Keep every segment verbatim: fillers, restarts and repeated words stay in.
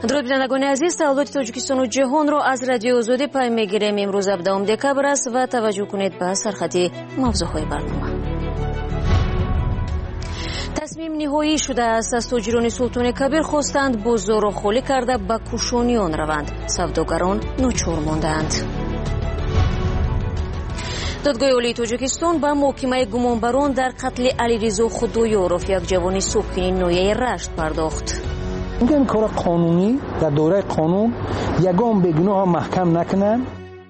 درود بینندگان عزیز، تولد تاجیکستان و جهان را از رادیو آزادی پیام میگیریم. امروز هفدهم دکبر است و توجه کنید به سرخط موضوعهای برنامه. تصمیم نهایی شده است از تاجران سلطان کبیر خواستند بازار را خالی کرده به کوشانیان روند. سوداگران ناچار ماندند. دادگاه عالی تاجیکستان به محکمه گمانبران در قتل علیرضا خدایارف یک جوان ساکن ناحیه رشت پرداخت. این کار قانونی در دوره قانون یگان بیگناه محکم نکنند.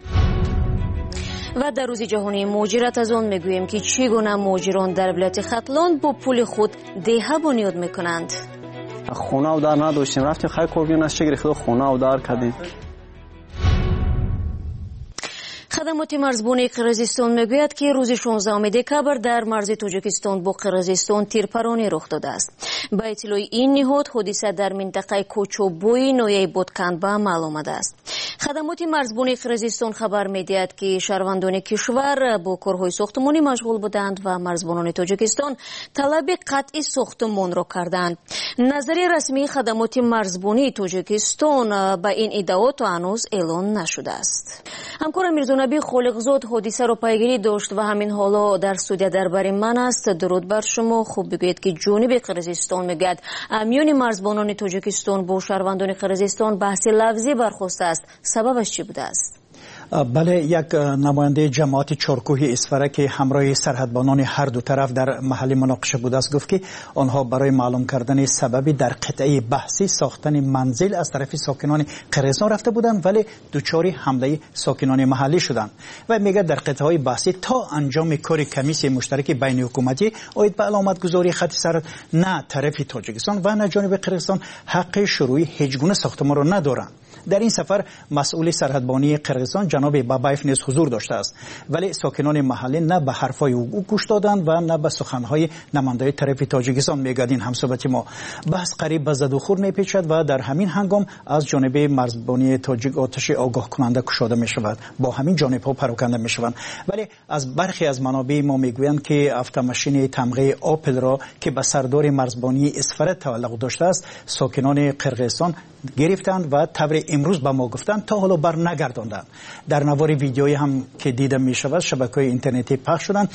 و در روز جهانی مهاجرت از آن میگوییم که چگونه مهاجران در ولایت ختلان با پول خود دیه بنیاد میکنند. خونه و در نداشتیم، رفتیم خیلی کارگین از چه گرفته خونه و در کردیم. خدمات مرزبانی قرقیزستان میگوید که روز شانزدهم دکبر در مرز تاجیکستان با قرقیزستان تیرپرانی رخ داده است. با اطلاع این نهاد حادثه در منطقه کوچوبوی ناحیه بودکند به عمل آمده است. خدمات مرزبانی قرقیزستان خبر میدهد که شهروندان کشور با کارهای ساختمانی مشغول بودند و مرزبانان تاجیکستان طلب قطع ساختمان را کردند. نظریه رسمی خدمات مرزبانی تاجیکستان به این ادعا تا هنوز اعلان نشده است. همکار میرزانبی خالقزاد حادثه را پیگیری داشت و همین حالا در استودیو درباره من است. درود بر شما. خوب بگویید که جانب قرقیزستان میگوید میان مرزبانان تاجیکستان با شهروندان قرقیزستان بحث لفظی برخاسته است. سببش چی بوده است؟ بله، یک نماینده جماعت چارکوه اسفره که همراه سرحدبانان هر دو طرف در محل مناقشه بوده است گفت که آنها برای معلوم کردن سبب در قطعه بحثی ساختن منزل از طرف ساکنان قرقیزستان رفته بودند، ولی دچار حمله ساکنان محلی شدند و میگه در قطعه های بحثی تا انجام کار کمیسیون مشترک بین حکومتی اوید به علامت گذاری خط سرحد نه طرف تاجیکستان و نه جانب قرقیزستان حق شروع هیچ گونه ساختمان را ندارند. در این سفر مسئول سرحدبانی قرقیزستان جناب بابایف نیز حضور داشته است، ولی ساکنان محلی نه به حرفای او گوش دادند و نه به سخنهای نمایندگان طرف تاجیکستان. میگادین همصحبت ما بحث قریب به زد و خورد میپیچد و در همین هنگام از جانب مرزبانی تاجیک آتش آگاه کننده کشاده می شود، با همین جانب ها پراکنده می شوند. ولی از برخی از منابع ما میگویند که اتومبیل تمغه آپل را که به سردار مرزبانی اسفره تعلق داشته است ساکنان قرقیزستان گرفتند و طور امروز به ما گفتند تا حالا بر نگرداندند. در نوار ویدیویی هم که دیده می شود شبکه‌های اینترنتی پخش شدند.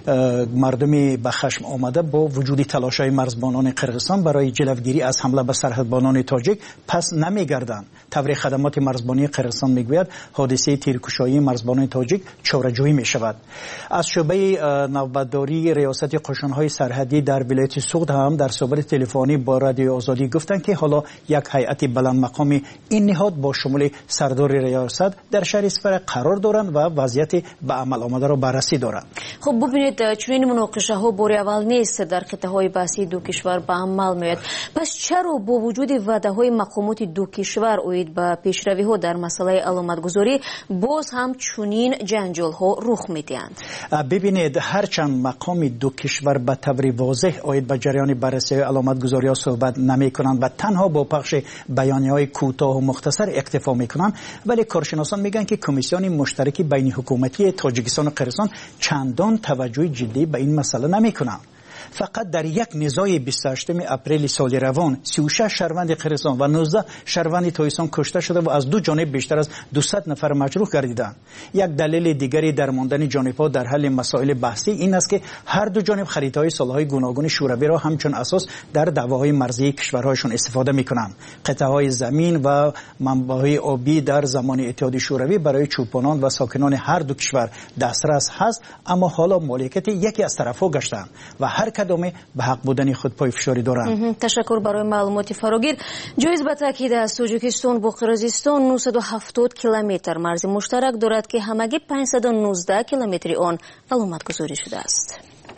مردمی به خشم آمده با وجود تلاش‌های مرزبانان قرقیزستان برای جلوگیری از حمله به سرحدبانان تاجیک پس نمیگردند. طور خدمات مرزبانی قرقیزستان میگوید حادثه تیرکشایی مرزبانان تاجیک چاره‌جویی می شود. از شعبه نوبتداری ریاست قشون‌های سرحدی در ولایت سوخت هم در صحبت تلفنی با رادیو آزادی گفتند که حالا یک هیئت بلند مقام این نهاد با شمول سردار ریاست در شهر اسفره قرار دارند و وضعیت به عمل آمده را بررسی دارند. خب ببینید چنین مناقشه ها بار اول نیست در قطعه های بحثی دو کشور به عمل میاد. پس چرا با وجود وعده های مقامات دو کشور اوید به پیشروی ها در مسئله علامت گذاری باز هم چنین جنجال ها رخ میدهند؟ ببینید هرچند مقام دو کشور به طور واضح اوید به جریان بررسی علامت گذاری ها صحبت نمی کنند و تنها با پخش بیانیه های کوتاه و مختصر اکتفا میکنند، ولی کارشناسان میگن که کمیسیون مشترک بین حکومتی تاجیکستان و قرقیزستان چندان توجه جدی به این مسئله نمیکنند. فقط در یک نزاع بیست و هشتم اپریل سال روان سی و شش شهروند قرقیزستان و نوزده شهروند تاجیکستان کشته شده و از دو جانب بیشتر از دویست نفر مجروح گردیدند. یک دلیل دیگری در ماندن جانب‌ها در حل مسائل بحثی این است که هر دو جانب خریدهای سالهای گوناگون شوروی را همچون اساس در دعواهای مرزی کشورهایشان استفاده می‌کنند. قطعه‌های زمین و منابع آبی در زمان اتحاد شوروی برای چوپانان و ساکنان هر دو کشور دسترس هست، اما حالا مالکیت یکی از طرف‌ها گشتند و هر کدامه به حق بودن خود پای فشاری دارند. تشکر برای معلومات فراگیر. جایز به تاکید است تاجیکستان با قرقیزستان نهصد و هفتاد کیلومتر مرز مشترک دارد که همگی پانصد و نوزده کیلومتر آن علامت گذاری شده است.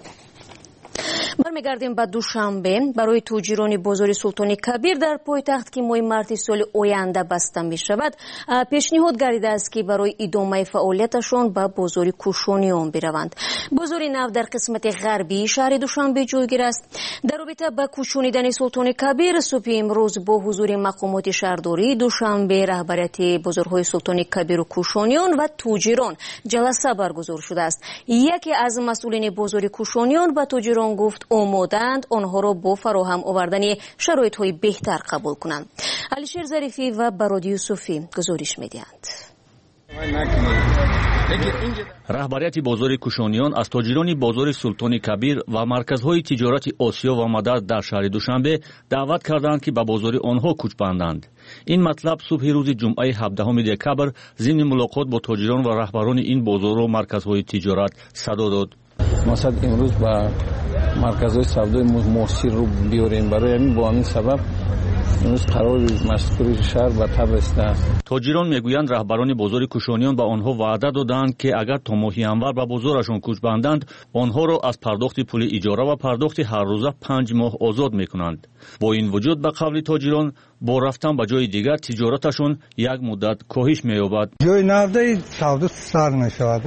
برمیگردیم به دوشنبه. برای تاجران بازار سلطان کبیر در پایتخت که ماه مارس سال آینده بسته می شود پیشنهاد گردیده است که برای ادامه فعالیتشان به بازار کوشانیان بروند. بازار نو در قسمت غربی شهر دوشنبه جایگیر است. در رابطه با کوشانیدن سلطان کبیر صبح امروز با حضور مقامات شهرداری دوشنبه رهبریت بازارهای سلطان کبیر و کوشانیان و تاجران جلسه برگزار شده است. یکی از مسئولین بازار کوشانیان و تاجران گفت آمادند آنها را با فراهم آوردن شرایط‌های بهتر قبول کنند. علیشیر ظریفی و برادی یوسفی گزارش می‌دهند. раҳбарияти бозори кушониён аз тоҷирони бозори султони кабир ва марказҳои тиҷорати осиё ва мадад дар шаҳри душанбе даъват карданд ки ба бозори онҳо кӯч банданд. ин матлаб субҳи рӯзи ҷумъаи ҳабдаҳуми декабр зимни мулоқот бо тоҷирон ва раҳбарони ин бозору марказҳои тиҷорат садо дод. мақсад имрӯз ба марказҳои савдои муосирро биёрем. барои ҳамин бо ҳамин сабаб имрӯз қарори машқури шаҳр ба таб расидааст. тоҷирон мегӯянд раҳбарони бозори кушониён ба онҳо ваъда доданд ки агар то моҳи январ ба бозорашон кӯч банданд, онҳоро аз пардохти пули иҷора ва пардохти ҳаррӯза панҷ моҳ озод мекунанд. бо ин вуҷуд ба қавли тоҷирон бо рафтан ба ҷои дигар тиҷораташон як муддат коҳиш меёбад. ҷои навдаи савдо сар мешавад.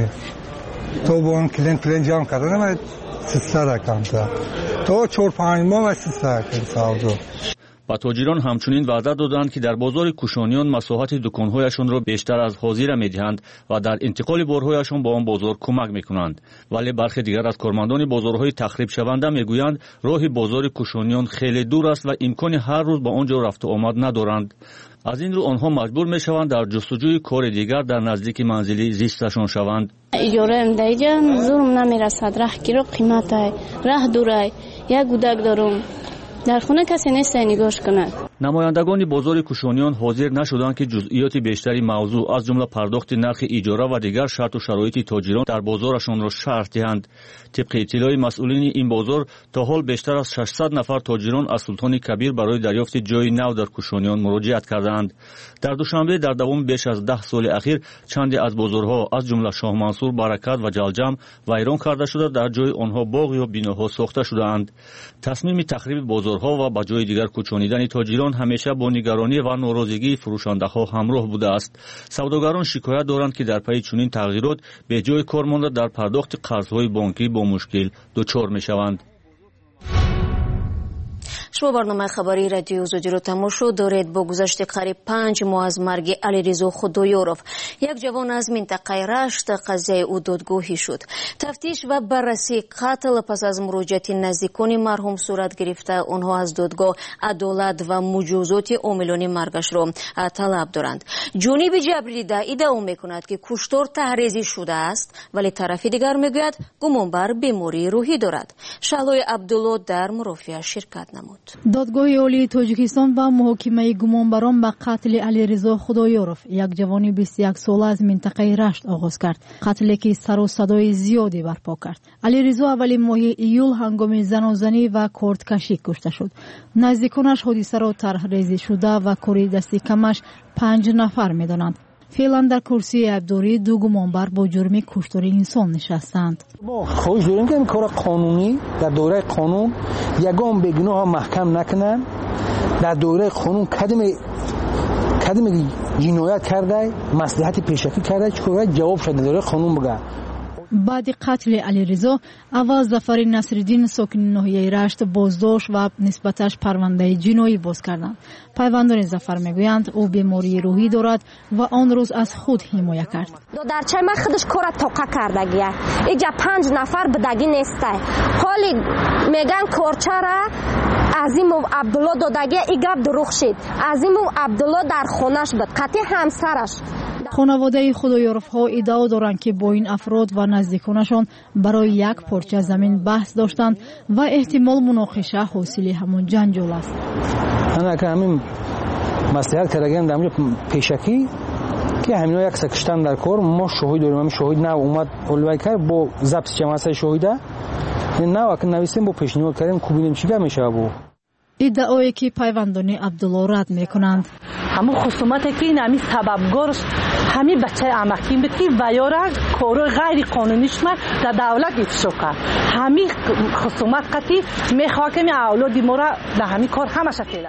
то бо он клиент клиент ҷамъ карда намаед сисад акамта то чор панҷ моҳ ва сисад савдо. ба тоҷирон ҳамчунин ваъда доданд ки дар бозори кушониён масоҳати дуконҳояшонро бештар аз ҳозира медиҳанд ва дар интиқоли борҳояшон ба он бозор кӯмак мекунанд. вале бархе дигар аз кормандони бозорҳои тахрибшаванда мегӯянд роҳи бозори кушониён хеле дур аст ва имкони ҳар рӯз ба он ҷо рафту омад надоранд. аз ин рӯ онҳо маҷбур мешаванд дар ҷустуҷӯи кори дигар дар наздики манзили зисташон шаванд. иҷораем дар инҷа зулм намерасад. раҳ киро қиматай, раҳ дурай, як гудак дорум. дар хона касе нест нигоҳш кунад. намояндагони бозори кушониён ҳозир нашуданд ки ҷузъиёти бештари мавзӯъ аз ҷумла пардохти нархи иҷора ва дигар шарту шароити тоҷирон дар бозорашонро шарҳ диҳанд. тибқи иттилои масъулини ин бозор то ҳол бештар аз шашсад нафар тоҷирон аз султони кабир барои дарёфти ҷои нав дар кушониён муроҷиат карданд. дар душанбе дар давоми беш аз даҳ соли ахир чанде аз бозорҳо аз ҷумла шоҳмансур, баракат ва ҷалҷам вайрон карда шуда дар ҷои онҳо боғ ё биноҳо сохта шудаанд. тасмими тахриби бозорҳо ва ба ҷои дигар кӯчонидани тоҷирон ҳамеша бо нигаронӣ ва норозигии фурӯшандаҳо ҳамроҳ будааст. савдогарон шикоят доранд ки дар пайи чунин тағйирот беҷои кор монда дар пардохти қарзҳои бонкӣ бо мушкил дучор мешаванд. шумо барномаи хабари радиои озодиро тамошо доред. бо гузашти қариб панҷ моҳ аз марги алиризо худоёров як ҷавон аз минтақаи рашт қазияи ӯ додгоҳӣ шуд. тафтиш ва баррасии қатл пас аз муроҷиати наздикони марҳум сурат гирифта, онҳо аз додгоҳ адолат ва муҷозоти омилони маргашро талаб доранд. ҷониби ҷабрдида иддао мекунад ки куштор таҳризӣ шудааст, вале тарафи дигар мегӯяд гумонбар бемории рӯҳӣ дорад. шаҳлои абдулло дар мурофиа ширкат намуд. додгоҳи олии тоҷикистон ба муҳокимаи гумонбарон ба қатли алиризо худоёров, як ҷавони бисту як сола аз минтақаи рашт оғоз кард. қатле ки сару садои зиёде барпо кард. алиризо аввалин моҳи июл ҳангоми занозанӣ ва кордкашӣ кушта шуд. наздиконаш ҳодисаро тарҳрезӣ шуда ва кори дасти камаш панҷ нафар медонанд. феълан дар курсии айбдорӣ ду гумонбар бо ҷурми куштори инсон нишастанд. мо хоҳиш дорем ки ин кори қонунӣ дар доираи қонун ягон бегуноҳро маҳкам накунанд. дар доираи қонун кадиме кадиме ҷиноят кардай, маслиҳати пешакӣ кардай, чӣ кор ҷавоб шуда дар доираи қонун бигӯяд. баъди қатли алиризо аввал Зафари Насриддин сокини ноҳияи Рашт боздошт ва нисбаташ парвандаи ҷиноӣ боз карданд. пайвандони Зафар мегӯянд ӯ бемории рӯҳӣ дорад ва он рӯз аз худ ҳимоя кард. додарчаи ман худаш кора тоқа кардагия. иҷа панҷ нафар бидагӣ нестай. ҳоли меган корчара Азимов Абдулло додагия, и гап дурӯғ шид. Азимов Абдулло дар хонаш буд, қатъи ҳамсараш. хонаводаи худоёровҳо иддао доранд ки бо ин афрод ва наздиконашон барои як порча замин баҳс доштанд ва эҳтимол муноқиша ҳосили ҳамон ҷанҷол аст. анака ҳамин маслиҳат кардагиам дар онҷо пешакӣ ки ҳамино якса киштан дар кор. мо шоҳид дорем. ҳамин шоҳид нав омад оливай кард бо запси ҷамъасаи шоҳида нав ака нависем бо пешниҳод кардем ку бинем чӣ гап мешава бо иддаое ки пайвандони Абдулло рад мекунанд. ҳамон хусумате ки нами сабабгорш ҳамин бачаи амаким буд ки вайора корои ғайри қонунишма дар давлат ифшо кард. ҳамин хусумат қати мехоҳад ки авлоди мора дар ҳамин кор ҳамаша феъла.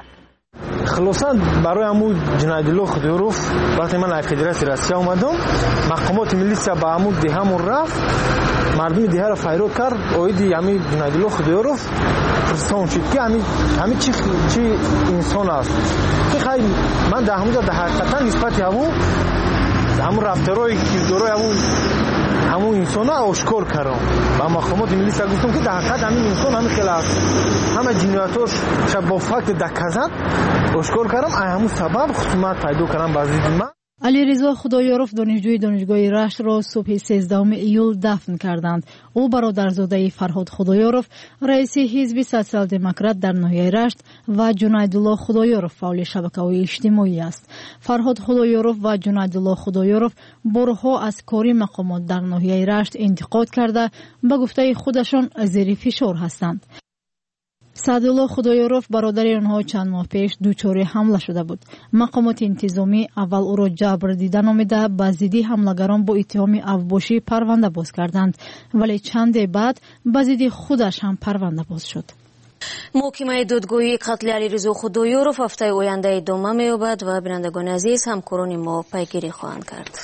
خلاصا برای همون جنایدالله خدیورов وقتی من از فدراسیون روسیه اومدم مقامات میلیسیا با همون ده همون رفت مردم ده رو فایرو کرد اویدی همین جنایدالله خدیورov پرسان شد که همین همین چی چی انسان است که خیلی من در همون در حقیقتا نسبت همون همون رفتارهای کردارهای همون همون انسان ها اشکال کردم با مقامات ملی سر گفتم که در حقیقت همین انسان همین خیلی همه جنایتاش شب با فکت دکزد اشکال کردم ای همون سبب خصومت پیدا کردم بعضی من. علیرضا خدایارف دانشجوی دانشگاه رشت را صبح سیزدهم ایول دفن کردند. او برادرزاده فرهاد خدایارف رئیس حزب سوسیال دموکرات در ناحیه رشت و جنیدالله خدایارف فعال شبکه‌های اجتماعی است. فرهاد خدایارف و جنیدالله خدایارف بارها از کاری مقامات در ناحیه رشت انتقاد کرده به گفته خودشان زیر فشار هستند. سعدالله خدایارف برادر آنها چند ماه پیش دچار حمله شده بود. مقامات انتظامی اول او را جبر دیده نامیده به ضد حملگران با اتهام افباشی پرونده باز کردند، ولی چند بعد به ضد خودش هم پرونده باز شد. محکمه دادگاهی قتل علیرضا خدایارف هفته آینده ادامه می‌یابد و بینندگان عزیز همکاران ما پیگیری خواهند کرد.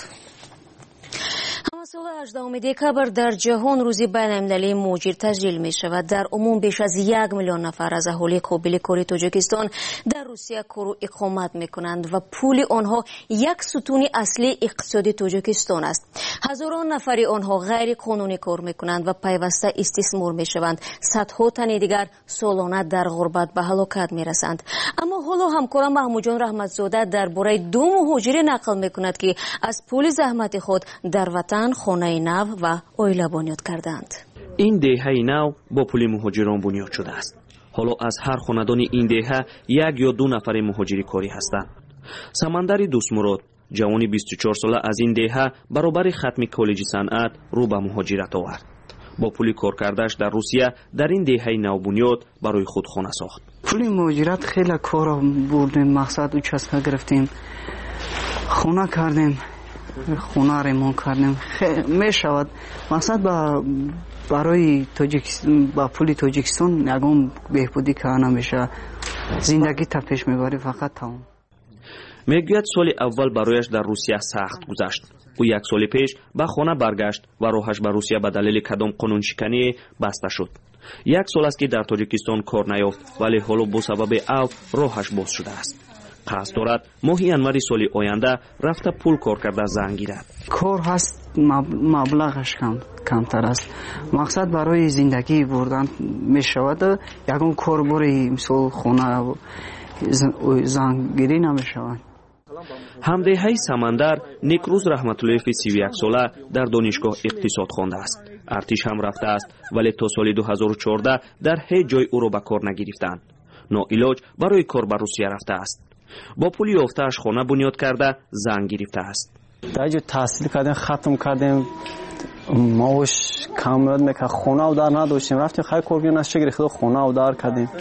همسال هجدهم دکبر در جهان روزی بین المللی مهاجر تسجیل می شود. در عموم بیش از یک میلیون نفر از اهالی قابل کاری تاجیکستان در روسیه کار و اقامت می کنند و پول آنها یک ستون اصلی اقتصادی تاجیکستان است. هزاران نفری آنها غیر قانونی کار می کنند و پیوسته استثمار می شوند. صدها تن دیگر سالانه در غربت به هلاکت می رسند. اما حالا همکارم محمود جان رحمتزاده درباره دو مهاجر نقل می کند که از پول زحمت خود در وطن خانه نو و اویله بنیاد کردند. این دهه نو با پول مهاجران بنیاد شده است. حالا از هر خاندان این دهه یک یا دو نفر مهاجری کاری هستند. سمندر دوست مراد جوانی بیست و چهار ساله از این دهه برابر ختم کالج صنعت رو به مهاجرت آورد. با پول کار کردش در روسیه در این دهه نو بنیاد برای خود خانه ساخت. پول مهاجرت خیلی کار بردیم، مقصد و چسبه گرفتیم، خانه کردیم، خونه ریمون کردیم. می شود مقصد با برای تاجیکستان با پول تاجیکستان یگان بهبودی که نمیشه، زندگی تا پیش میبری فقط تمام. میگوید سال اول برایش در روسیه سخت گذشت. او یک سال پیش به خانه برگشت و راهش به روسیه به دلیل کدام قانون شکنی بسته شد. یک سال است که در تاجیکستان کار نیافت، ولی حالا با سبب او راهش باز شده است. قصد دارد ماه ینوری سال آینده رفته پول کار کرده زن گیرد. کار هست مبلغش کم کمتر است. مقصد برای زندگی بردن می شود. یگان کار برای مثال خانه زن گیری نمی شود. همدهه سمندر نیکروز رحمتالله سی و یک ساله در دانشگاه اقتصاد خوانده است. ارتش هم رفته است، ولی تا سال دو هزار و چهارده در هیچ جای او را به کار نگرفتند. ناعلاج برای کار به روسیه رفته است. با پول یافته‌اش خانه بنیاد کرده زن گرفته است. در جو تحصیل کردیم، ختم کردیم، معاش کم میاد میکرد، خانه و در نداشتیم، رفتیم خیلی کارگیر نشه گرفته خانه و در کردیم.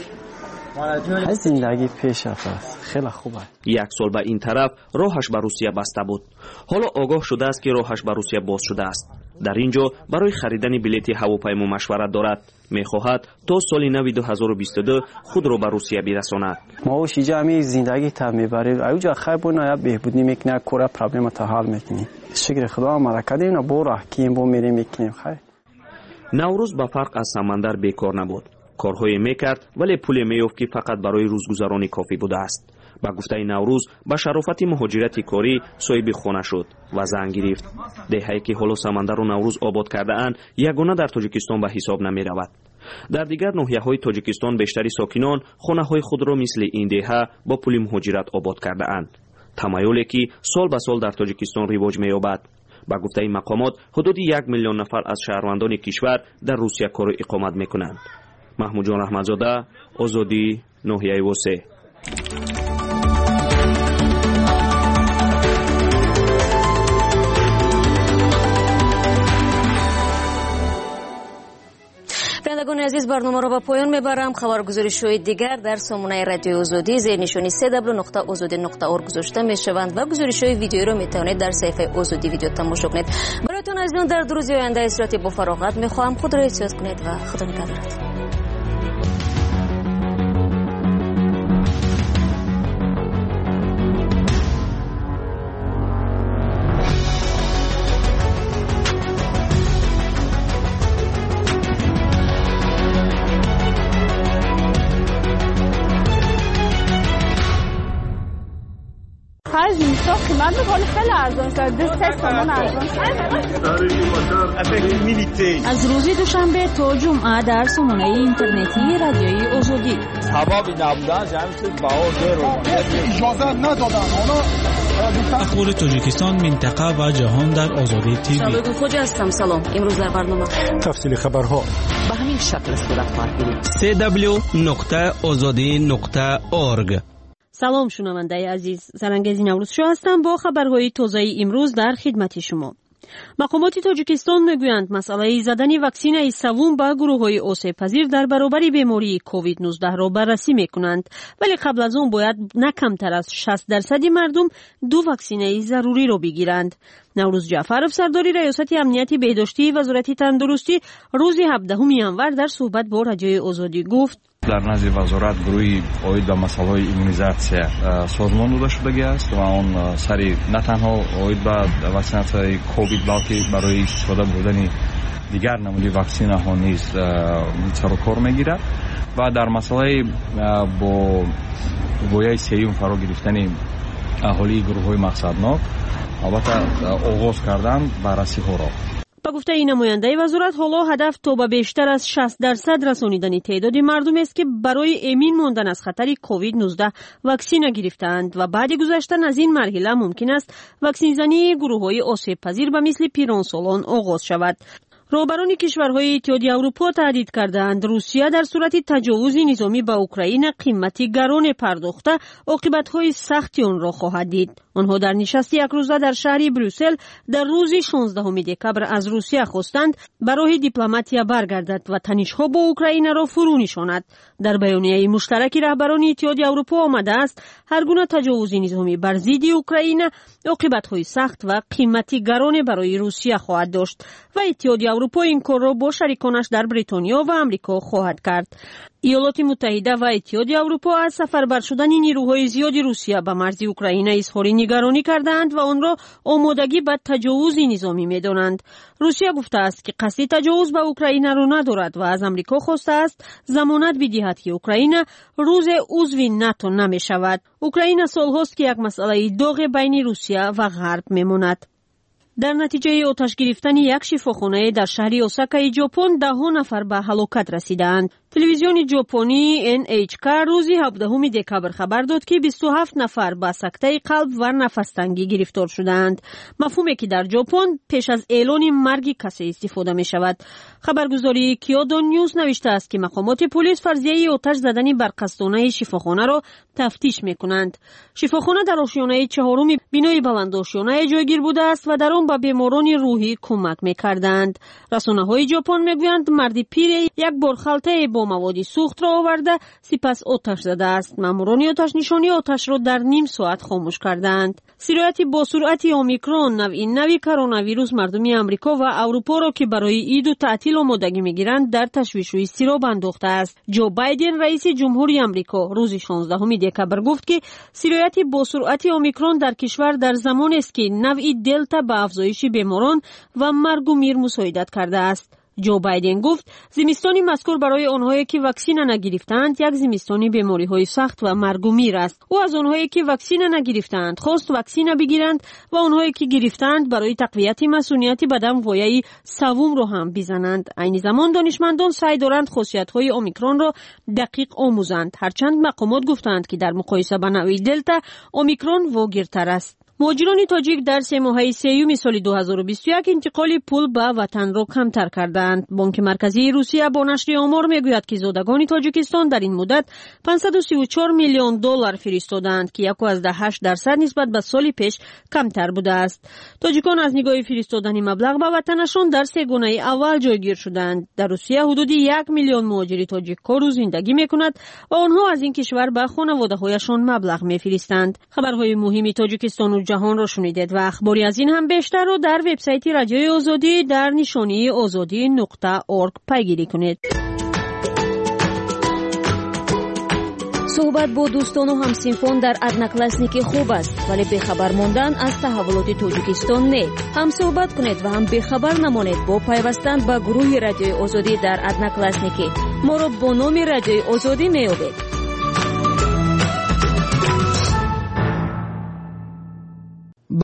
از زندگی پیش رفت، خیلی خوبه. یک سال به این طرف راهش به روسیه بسته بود. حالا آگاه شده است که راهش به روسیه باز شده است. در اینجا برای خریدن بلیط هواپیما مشورت دارد. میخواهد تا سال نو دو هزار و بیست و دو خود را به روسیه برساند. ما وش جمعی زندگی تا میبریم. اوجا خیلی بنا بهبودی میکنه، کورا پرابلم تا حل میکنیم. شکر خدا ما را کردیم و با راه کیم با میریم میکنیم. خیلی نوروز به فرق از سمندر بیکار نبود. کارهای میکرد، ولی پول میافت که فقط برای روزگذرانی کافی بوده است. با گفته نوروز با شرافت مهاجرت کاری صاحب خانه شد و زن گرفت. دهه‌ای که حالا سمندر و نوروز آباد کرده اند یگانه در تاجیکستان به حساب نمی رود. در دیگر ناحیه‌های تاجیکستان بیشتری ساکنان خانه‌های خود را مثل این دهه با پول مهاجرت آباد کرده اند. تمایلی که سال به سال در تاجیکستان رواج می‌یابد. با گفته مقامات حدود یک میلیون نفر از شهروندان کشور در روسیه کار و اقامت می‌کنند. محمود جان رحمتزاده، آزادی، ناحیه وسه. بینندگان عزیز، برنامه را به پایان میبرم. خبرگزاری‌های دیگر در سامانه رادیو آزادی زیر نشانی دبلیو نقطه آزادی نقطه اورگ گذاشته میشوند و گزارش‌های ویدیویی را میتوانید در صفحه آزادی ویدیو تماشا کنید. برایتان عزیزان در دو روز آینده اصلاحات با فراغت میخواهم. خود را احتیاط کنید و خدا نگهدارت. پنج نیمسا قیمت میکنه خیلی ارزان شد. دو سه تومن ارزان شد. از روز دوشنبه تا جمعه در سامانه اینترنتی رادیوی آزادی. سبب نبودن جمعیت بهار دیر اجازه ندادن. اخبار تاجیکستان، منطقه و جهان در آزادی تیوی. شبکه خوجا هستم. سلام. امروز در برنامه تفصیل خبرها به همین شکل صورت خواهد گرفت. دبلیو دبلیو دبلیو نقطه آزادی نقطه اورگ. سلام شنونده عزیز، زرنگزی نوروز شو هستم با خبرهای تازه امروز در خدمت شما. مقامات تاجیکستان میگویند مسئله زدن واکسین سوم به گروه‌های آسیب پذیر در برابر بیماری کووید نوزده را بررسی میکنند، ولی قبل از آن باید نه کمتر از شصت درصد مردم دو واکسین ضروری را بگیرند. نوروز جعفرов سرداری ریاست امنیت بهداشتی وزارت تندرستی روز هفدهم ینور در صحبت با رادیوی آزادی گفت در نزد وزارت گروهی اوید به مسائل ایمونیزاسیا سازمان داده شده است و آن سری نه تنها اوید به واکسیناسیون کووید بلکه برای استفاده بودن دیگر نمونه واکسن ها نیز سر و کار میگیرد و در مسئله با گویای سیوم فرا گرفتن اهالی گروه های مقصدناک البته آغاز کردن بررسی ها را. با گفته این نماینده وزارت، حالا هدف تا به بیشتر از شصت درصد رسانیدن تعداد مردم است که برای امین ماندن از خطر کووید نوزده واکسین گرفتند و بعد گذشتن از این مرحله ممکن است واکسین زنی گروه‌های آسیب پذیر به مثل پیرانسالان آغاز شود. رهبران کشورهای اتحادیه اروپا تهدید کردند روسیه در صورت تجاوز نظامی به اوکراین قیمتی گران پرداخته عاقبت‌های سختی آن را خواهد دید. آنها در نشست یک روزه در شهر بروسل در روز شانزدهم دکبر از روسیه خواستند برای دیپلماتیا برگردد و تنش‌ها با اوکراین را فرو نشاند. در بیانیه مشترک رهبران اتحادیه اروپا آمده است هر گونه تجاوز نظامی بر ضد اوکراین عاقبت‌های سخت و قیمتی گران برای روسیه خواهد داشت و اتحادیه اروپا این کار را با شریکانش در بریتانیا و آمریکا خواهد کرد. ایالات متحده و اتحادیه اروپا از سفربر شدن نیروهای زیادی روسیه به مرز اوکراین اظهار نگرانی کردند و آن را آمادگی به تجاوز نظامی می‌دانند. روسیه گفته است که قصد تجاوز به اوکراین را ندارد و از آمریکا خواسته است ضمانت بدهد که اوکراین روز عضو ناتو نمی‌شود. اوکراین سال‌هاست که یک مسئله داغ بین روسیه و غرب می‌ماند. در نتیجه آتش گرفتن یک شفاخانه در شهر اوساکا ژاپن ده نفر به هلاکت رسیدند. تلویزیون ژاپنی ان اچ کی روز هفدهم دکبر خبر داد که بیست و هفت نفر با سکته قلب و نفس تنگی گرفتار شدند. مفهومی که در ژاپن پیش از اعلان مرگ کسی استفاده می شود. خبرگزاری کیودو نیوز نوشته است که مقامات پلیس فرضیه آتش زدن بر قصدانه شفاخانه را تفتیش می کنند. شفاخانه در آشیانه چهارم بینای بلندآشیانه جایگیر بوده است و در آن به بیماران روحی کمک می کردند. رسانه‌های ژاپن میگویند مرد پیر یک بار خلطه با مواد سوخت را آورده سپس آتش زده است. ماموران آتش نشانی آتش را در نیم ساعت خاموش کردند. سرایت با سرعت اومیکرون نوع نوی کرونا ویروس مردم آمریکا و اروپا را که برای عید و تعطیل آمادگی میگیرند در تشویش و اضطراب انداخته است. جو بایدن رئیس جمهوری آمریکا روز شانزدهم دکبر گفت که سرایت با سرعت اومیکرون در کشور در زمان است که نوع دلتا به افزایش بیماران و مرگ و میر مساعدت کرده است. جو بایدن گفت زمستانی مذکور برای آنهایی که واکسین نگرفتند یک زمستانی بیماری‌های سخت و مرگ و میر است. او از آنهایی که واکسین نگرفتند خواست واکسین بگیرند و آنهایی که گرفتند برای تقویت مسئولیت بدن وایه سوم را هم بزنند. عین زمان دانشمندان سعی دارند خاصیت‌های اومیکرون را دقیق آموزند، هرچند مقامات گفتند که در مقایسه با نوع دلتا اومیکرون واگیرتر است. مهاجران تاجیک در سه ماهه سیوم سال دو هزار و بیست و یک انتقال پول به وطن را کمتر کردند. بانک مرکزی روسیه با نشر آمار میگوید که زادگان تاجیکستان در این مدت پانصد و سی و چهار میلیون دلار فرستادند که یک و هشت درصد نسبت به سال پیش کمتر بوده است. تاجیکان از نگاه فرستادن مبلغ به وطنشان در سه گونه اول جایگیر شدند. در روسیه حدود یک میلیون مهاجر تاجیک کار زندگی میکند و آنها از این کشور به خانواده‌هایشان مبلغ میفرستند. خبرهای مهم تاجیکستان و جهان را شنیدید و اخباری از این هم بیشتر رو در وبسایت رادیوی آزادی در نشانی آزادی نقطه اورگ پیگیری کنید. صحبت با دوستان و همسنفان در ادناکلاسنیکی خوب است، ولی بخبر ماندن از تحولات تاجیکستان نه. هم صحبت کنید و هم بخبر نمانید با پیوستن به گروه رادیوی آزادی در ادناکلاسنیکی. ما را با نام رادیوی آزادی میابید.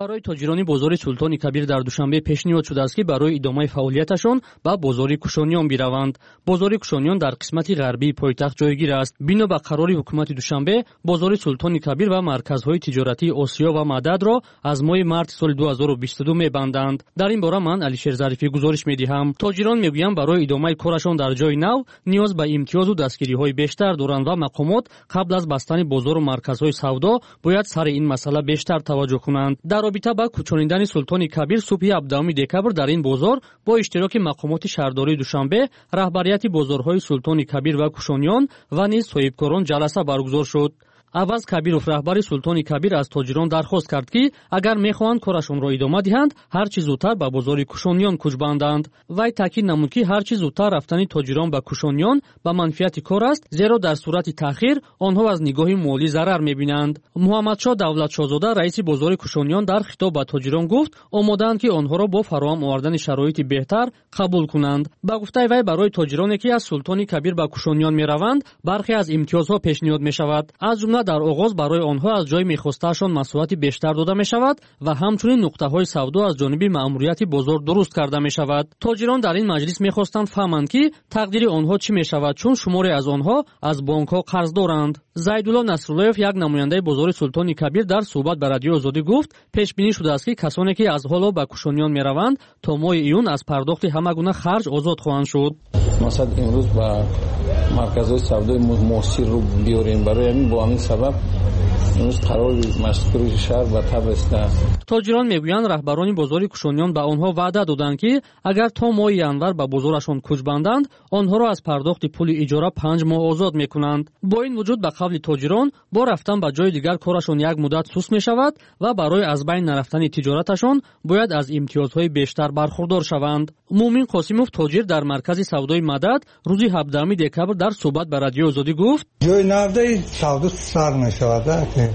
برای تاجران بازار سلطان کبیر در دوشنبه پیشنهاد شده است که برای ادامه فعالیتشان به بازار کوشانیان بروند. بازار کوشانیان در قسمت غربی پایتخت جایگیر است. بنا به قرار حکومت دوشنبه، بازار سلطان کبیر و مرکزهای تجارتی آسیا و مدد را از ماه مارس سال دو هزار و بیست و دو می‌بندند. در این باره من علیشیر ظریفی گزارش می‌دهم. تاجران میگویند برای ادامه کارشان در جای نو نیاز به امتیاز و دستگیری‌های بیشتر دارند و مقامات قبل از بستن بازار و مرکزهای سودا باید سر این مسئله بیشتر توجه کنند. در رابطه با کوچانیدن سلطان کبیر صبح هفدهم دکبر در این بازار با اشتراک مقامات شهرداری دوشنبه، رهبریت بازارهای سلطان کبیر و کوشانیان و نیز صاحبکاران جلسه برگزار شد. عوض کبیرов رهبری سلطان کبیر از تاجران درخواست کرد که اگر میخواهند کارشان را ادامه دهند هر چیز زودتر به بازار کوشانیان کوچ بندند. وی تاکید نمود که هر چیز زودتر رفتن تاجران به کوشانیان به منفعت کار است، زیرا در صورت تأخیر آنها از نگاه مالی ضرر میبینند. محمدشاه دولتشاهزاده رئیس بازار کوشانیان در خطاب به تاجران گفت آماده‌اند که آنها را با فراهم آوردن شرایط بهتر قبول کنند. با گفته وی برای تاجرانی که از سلطان کبیر به کوشانیان میروند برخی از امتیازها پیشنهاد میشود. از جمله در آغاز برای آنها از جای میخواستهشان مسئولیت بیشتر داده می شود و همچنین نقطه های سودا از جانب مأموریت بازار درست کرده می شود. تاجران در این مجلس میخواستند فهمند که تقدیر آنها چی می شود، چون شماری از آنها از بانک ها قرض دارند. زیدالله نصراللهیف یک نماینده بازار سلطان کبیر در صحبت به رادیو آزادی گفت پیش بینی شده است که کسانی که از حالا به کوشانیان می روند تا ماه ایون از پرداخت همه گونه خرج آزاد خواهند شد. مثلا امروز با مرکزهای سودای موثر رو بیاریم، برای همین با همین سبب امروز قرار مشکل شهر به تب است. تاجران میگویند رهبران بازار کوشانیان به آنها وعده دادند که اگر تا ماه ینور به بازارشان کوچ بندند آنها را از پرداخت پول اجاره پنج ماه آزاد میکنند. با این وجود به قول تاجران با رفتن به جای دیگر کارشان یک مدت سست می شود و برای از بین نرفتن تجارتشان باید از امتیازهای بیشتر برخوردار شوند. مومن قاسموف تاجر در مرکز سودای مدد روز هفدهم دکبر در صحبت به رادیو آزادی گفت جای نفته سودا سر می شود که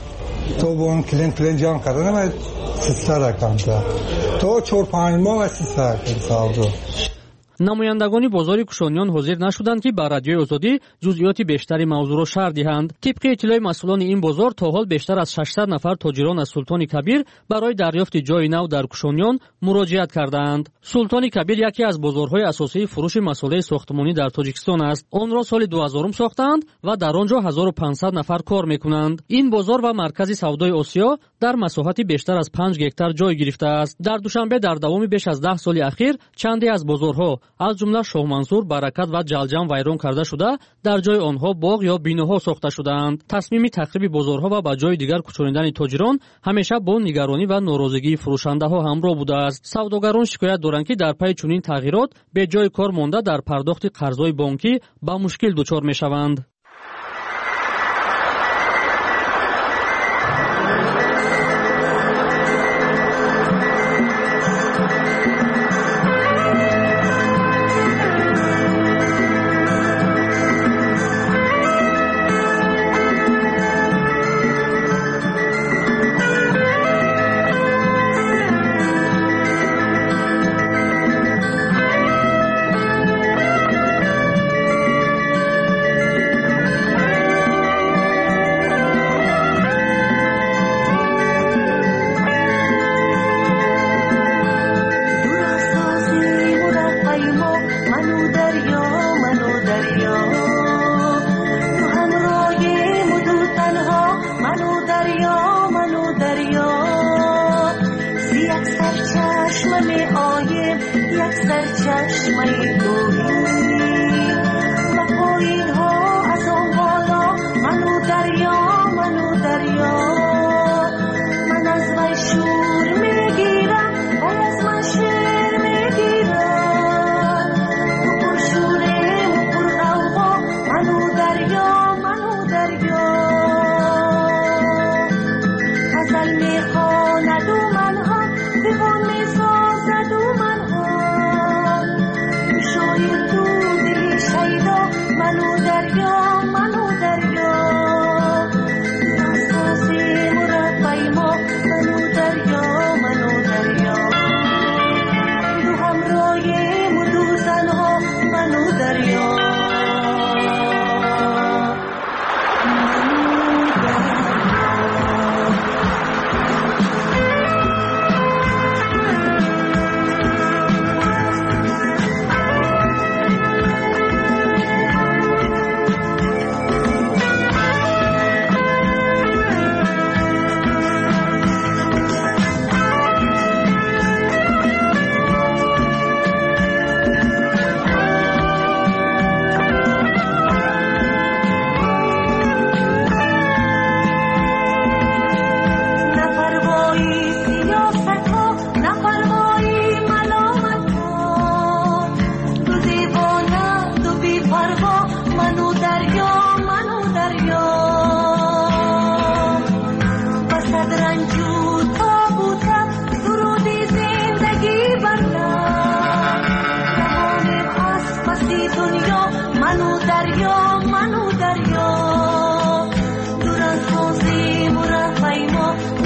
تو با اون کلین کلین جام کرده نمید سیستر رکم تا تو چور پنج ماه و سیستر کن سودا. نمایندگان بازار کوشانیان حاضر نشدند که به رادیوی آزادی جزئیات بیشتری موضوع را شرح دهند. طبق اطلاع مسئولان این بازار تا حال بیشتر از ششصد نفر تاجران از سلطان کبیر برای دریافت جای نو در کوشانیان مراجعت کردند. سلطان کبیر یکی از بازارهای اساسی فروش مسائل ساختمانی در تاجیکستان است. آن را سال دو هزار ساختند و در آنجا هزار و پانصد نفر کار میکنند. این بازار و مرکز سودای آسیا در مساحت بیشتر از پنج گکتار جای گرفته است. در دوشنبه در دوام بیش از ده سال اخیر چندی از بازارها از جمله شاه منصور، برکت و جلجم ویران کرده شده، در جای آنها باغ یا بیناها ساخته شده‌اند. تصمیم تخریب بازارها و به جای دیگر کوچانیدن تاجران همیشه با نگرانی و ناراضگی فروشنده‌ها همراه بوده است. سوداگران شکایت دارند که در پی چنین تغییرات به جای کار مانده در پرداخت قرض‌های بانکی با مشکل دچار می‌شوند. منو دریا منو دریا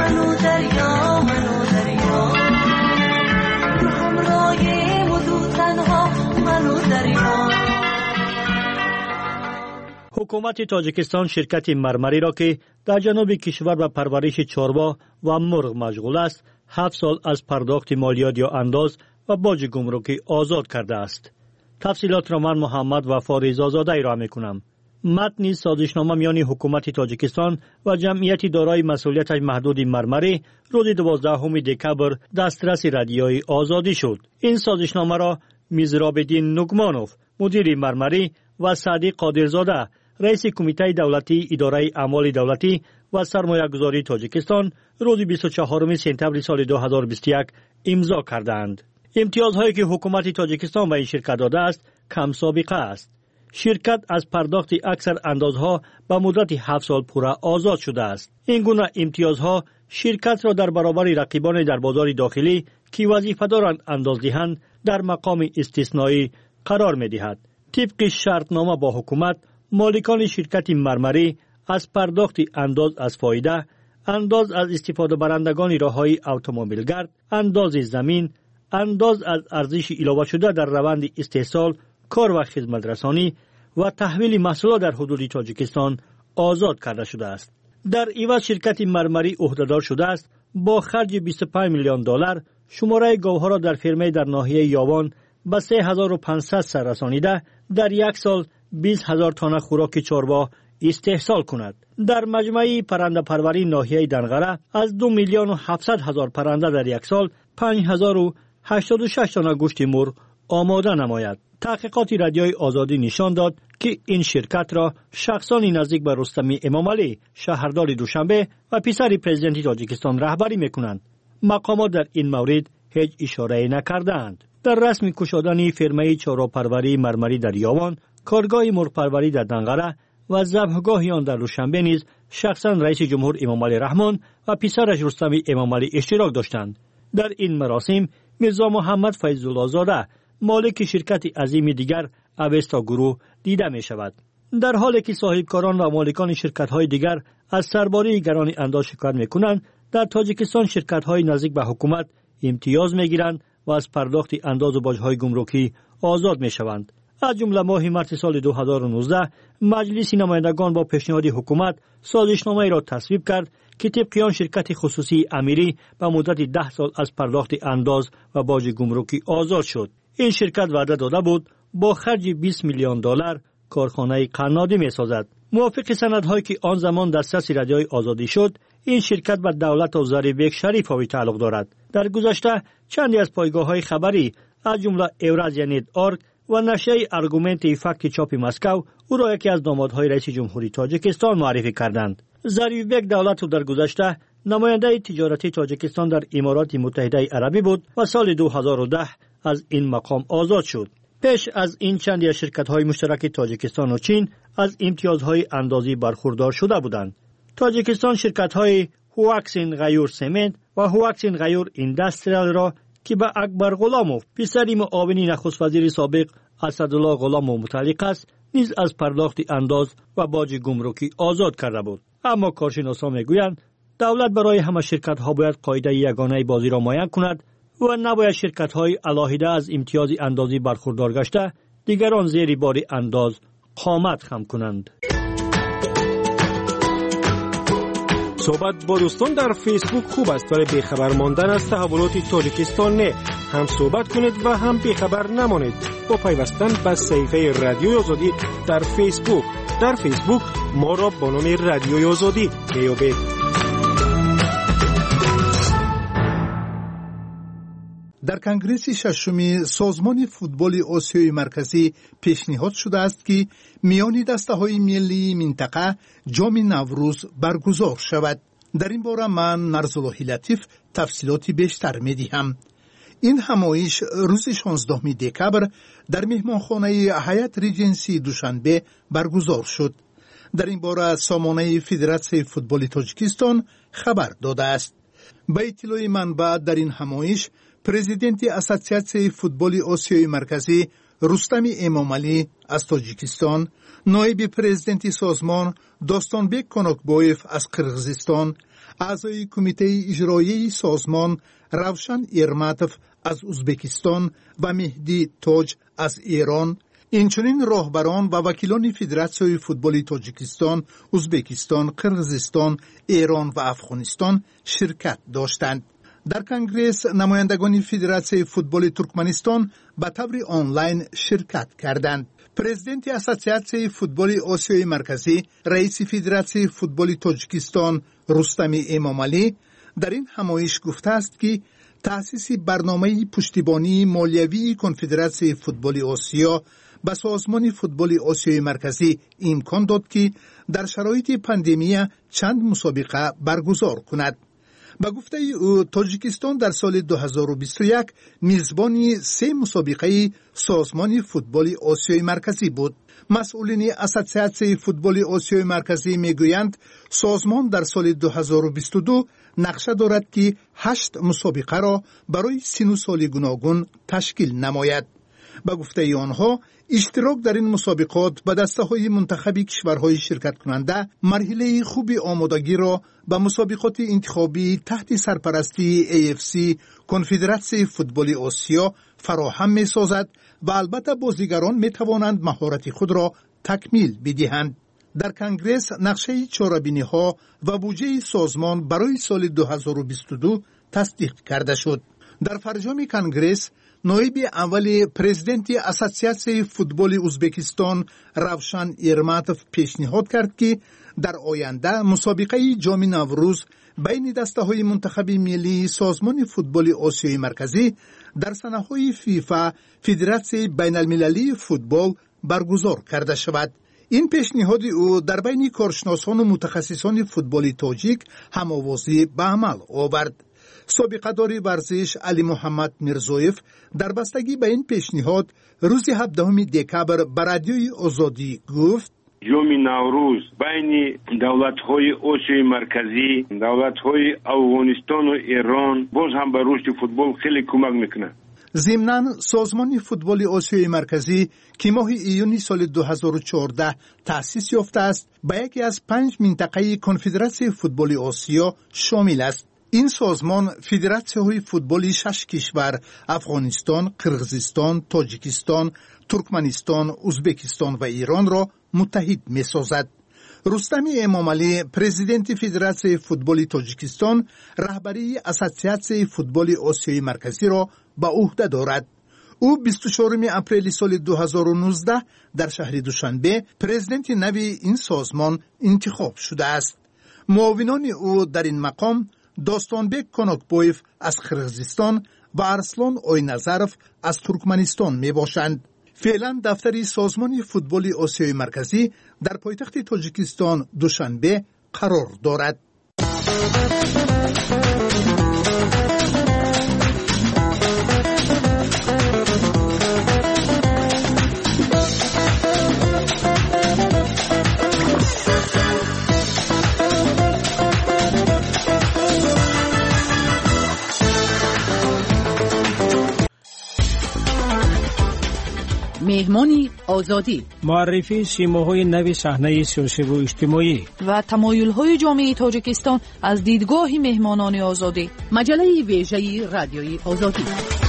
منو دریا منو دریا تو همراهیم و تو تنها منو دریا. حکومت تاجیکستان شرکت مرمری را که در جنوب کشور به پرورش چاروا و مرغ مشغول است، هفت سال از پرداخت مالیات یا انداز و باج گمرکی آزاد کرده است. تفصیلات را من محمد وفا رضازاده ارائه می‌کنم. متن سازشنامه میان حکومت تاجیکستان و جمعیت دارای مسئولیت محدود مرمری روز دوازدهم دکبر دسترس رادیوی آزادی شد. این سازشنامه را میزراب‌الدین نگمانوف مدیر مرمری و سعدی قادرزاده رئیس کمیته دولتی اداره اعمال دولتی و سرمایه‌گذاری تاجیکستان روز بیست و چهارم سپتامبر سال دو هزار و بیست و یک امضا کردند. امتیازهایی که حکومت تاجیکستان به این شرکت داده است کم سابقه است. شرکت از پرداخت اکثر اندازها به مدت هفت سال پوره آزاد شده است. این گونه امتیازها شرکت را در برابر رقیبان در بازار داخلی که وظیفه دارند اندازدهند در مقام استثنایی قرار می‌دهد. طبق شرطنامه با حکومت، مالکان شرکت مرمری از پرداخت انداز از فایده، انداز از استفاده برندگان راههای اتومبیلگرد، انداز زمین، انداز از ارزش علاوه شده در روند استحصال، کار و خدمت رسانی و تحویل محصولات در حدود تاجیکستان آزاد کرده شده است. در عوض شرکت مرمری عهدهدار شده است با خرج بیست و پنج میلیون دلار شماره گاوها را در فرمه در ناحیه یاوان به سه هزار و پانصد سر رسانیده در یک سال بیست هزار تانه خوراک چاروا استحصال کند. در مجمع پرنده پروری ناحیه دنغره از دو میلیون و هفتصد هزار پرنده در یک سال پنج هزار و هشتاد و شش تانه گوشت مرغ آماده نماید. تحقیقات رادیوی آزادی نشان داد که این شرکت را شخصانی نزدیک به رستمی امامعلی شهردار دوشنبه و پسر پرزیدنت تاجیکستان رهبری میکنند. مقامات در این مورد هیچ اشاره نکردند. در رسم کشادن فرمه چاروپروری مرمری در یاوان، کارگاه مرغپروری در دنغره و ذبحگاه آن در دوشنبه نیز شخصا رئیس جمهور امامعلی رحمان و پسرش رستم امامعلی اشتراک داشتند. در این مراسم میرزا محمد فیض‌الله زاده مالک شرکت عظیم دیگر اوستا گروه دیده می شود. در حالی که صاحبکاران و مالکان شرکت های دیگر از سرباری گران انداز شکایت می کنند، در تاجیکستان شرکت های نزدیک به حکومت امتیاز می گیرند و از پرداخت انداز و باج های گمرکی آزاد می شوند. از جمله ماه مارس سال دو هزار و نوزده مجلس نمایندگان با پیشنهاد حکومت سازشنامه‌ای را تصویب کرد که طبق آن شرکت خصوصی امیری به مدت ده سال از پرداخت انداز و باج گمرکی آزاد شد. این شرکت وعده داده بود با خرج بیست میلیون دلار کارخانه قنادی می سازد. موافق سندهایی که آن زمان دسترس رادیوی آزادی شد، این شرکت به دولت و زریبک شریفوی تعلق دارد. در گذشته چندی از پایگاه‌های خبری از جمله اورازیا نت ارگ و نشریه ارگومنت فکت چاپ مسکو او را یکی از دامادهای رئیس جمهوری تاجیکستان معرفی کردند. زریبک دولت در گذشته نماینده تجارتی تاجیکستان در امارات متحده عربی بود و سال دو هزار و ده از این مقام آزاد شد. پیش از این چندی از شرکت‌های مشترک تاجیکستان و چین از امتیازهای اندازی برخوردار شده بودند. تاجیکستان شرکت‌های هواکسین غیور سمنت و هواکسین غیور اینداستریال را که به اکبر غلاموف پسر معاون نخست وزیر سابق اسدالله غلاموف متعلق است نیز از پرداخت انداز و باج گمرکی آزاد کرده بود. اما کارشناسان میگویند دولت برای همه شرکت‌ها باید قاعده یگانه بازی را معین کند و نباید شرکت‌های علاهیده از امتیاز اندازی برخوردار گشته دیگران زیر بار انداز قامت خم کنند. صحبت با دوستان در فیسبوک خوب است ولی بیخبر ماندن از تحولات تاجیکستان نه. هم صحبت کنید و هم بیخبر نمانید با پیوستن به صفحه رادیوی آزادی در فیسبوک. در فیسبوک ما را با نام رادیوی آزادی بیابید. در کنگره ششم سازمان فوتبال آسیای مرکزی پیشنهاد شده است که میان دسته‌های ملی منطقه جام نوروز برگزار شود. در این باره من نرزاللهی لطیف تفصیلات بیشتر می‌دهم. این همایش روز شانزدهم دکبر در مهمانخانه هیات ریجنسی دوشنبه برگزار شد. در این باره سامانه فدراسیون فوتبال تاجیکستان خبر داده است. به اطلاع منبع در این همایش پرزیدنت اساسیاسیون فوتبال آسیای مرکزی رستم امامعلی از تاجیکستان، نایب پرزیدنت سازمان داستانبک کناکبایف از قرغیزستان، اعضای کمیته اجرایی سازمان روشن ایرماتوف از ازبکستان و مهدی تاج از ایران، اینچنین راهبران و وکیلان فدراسیون فوتبال تاجیکستان، ازبکستان، قرغیزستان، ایران و افغانستان شرکت داشتند. در کنگره نمایندگان فدراسیون فوتبال ترکمنستان به طور آنلاین شرکت کردند. پرزیدنت اساسیاسیون فوتبال آسیای مرکزی، رئیس فدراسیون فوتبال تاجیکستان رستمی امامعلی در این همایش گفته است که تأسیس برنامه پشتیبانی مالیوی کنفدراسیون فوتبال آسیا به سازمان فوتبال آسیای مرکزی امکان داد که در شرایط پاندمی چند مسابقه برگزار کند. با گفته او تاجیکستان در سال دو هزار و بیست و یک میزبان سه مسابقه سازمان فوتبال آسیای مرکزی بود. مسئولین اساسیاسیون فوتبال آسیای مرکزی میگویند سازمان در سال دو هزار و بیست و دو نقشه دارد که هشت مسابقه را برای سن و سال گوناگون تشکیل نماید. با گفته آنها اشتراک در این مسابقات به دسته‌های منتخب کشورهای شرکت کننده مرحله خوبی آمادگی را به مسابقات انتخابی تحت سرپرستی ای اف سی کنفدراسیون فوتبال آسیا فراهم می‌سازد و البته بازیگران می‌توانند مهارت خود را تکمیل بدهند. در کنگره نقشه چاره‌بینی‌ها و بودجه سازمان برای سال دو هزار و بیست و دو تصدیق کرده شد. در فرجام کنگره نایب اول پرزیدنت اساسیاسیون فوتبال ازبکستان روشن ایرماتوف پیشنهاد کرد که در آینده مسابقه جام نوروز بین دسته‌های منتخب ملی سازمان فوتبال آسیای مرکزی در سنه‌های فیفا فدراسیون بین المللی فوتبال برگزار کرده شود. این پیشنهاد او در بین کارشناسان و متخصصان فوتبال تاجیک هم‌آوازی به عمل آورد. سابقه داری ورزش علی محمد میرزویف در بستگی به این پیشنهاد روز هفدهم دکبر به رادیوی آزادی گفت: جام نوروز بین دولت‌های آسیای مرکزی، دولت‌های افغانستان و ایران باز هم به رشد فوتبال خیلی کمک میکنه. ضمناً سازمان فوتبال آسیای مرکزی که ماه ایون سال دو هزار و چهارده تأسیس یافته است، به یکی از پنج منطقه کنفدراسیون فوتبال آسیا شامل است. این سازمان فدراسیون‌های فوتبالی شش کشور افغانستان، قرغیزستان، تاجیکستان، ترکمنستان، ازبکستان و ایران را متحد می‌سازد. رستمی امامعلی پرزیدنت فدراسیون فوتبال تاجیکستان رهبری اساسیاسیون فوتبال آسیای مرکزی را به عهده دارد. او بیست و چهارم اپریل سال دو هزار و نوزده در شهر دوشنبه پرزیدنت نوی این سازمان انتخاب شده است. معاونان او در این مقام داستانبک کناکبایف از قرغیزستان و ارسلان آینظرف از ترکمنستان می باشند. فعلا دفتر سازمان فوتبال آسیای مرکزی در پایتخت تاجیکستان دوشنبه قرار دارد. مهمانی آزادی، معرفی سیماهای نوی صحنه سیاسی و اجتماعی و تمایل‌های جامعه تاجیکستان از دیدگاه مهمانان آزادی. مجله ویژه رادیوی آزادی.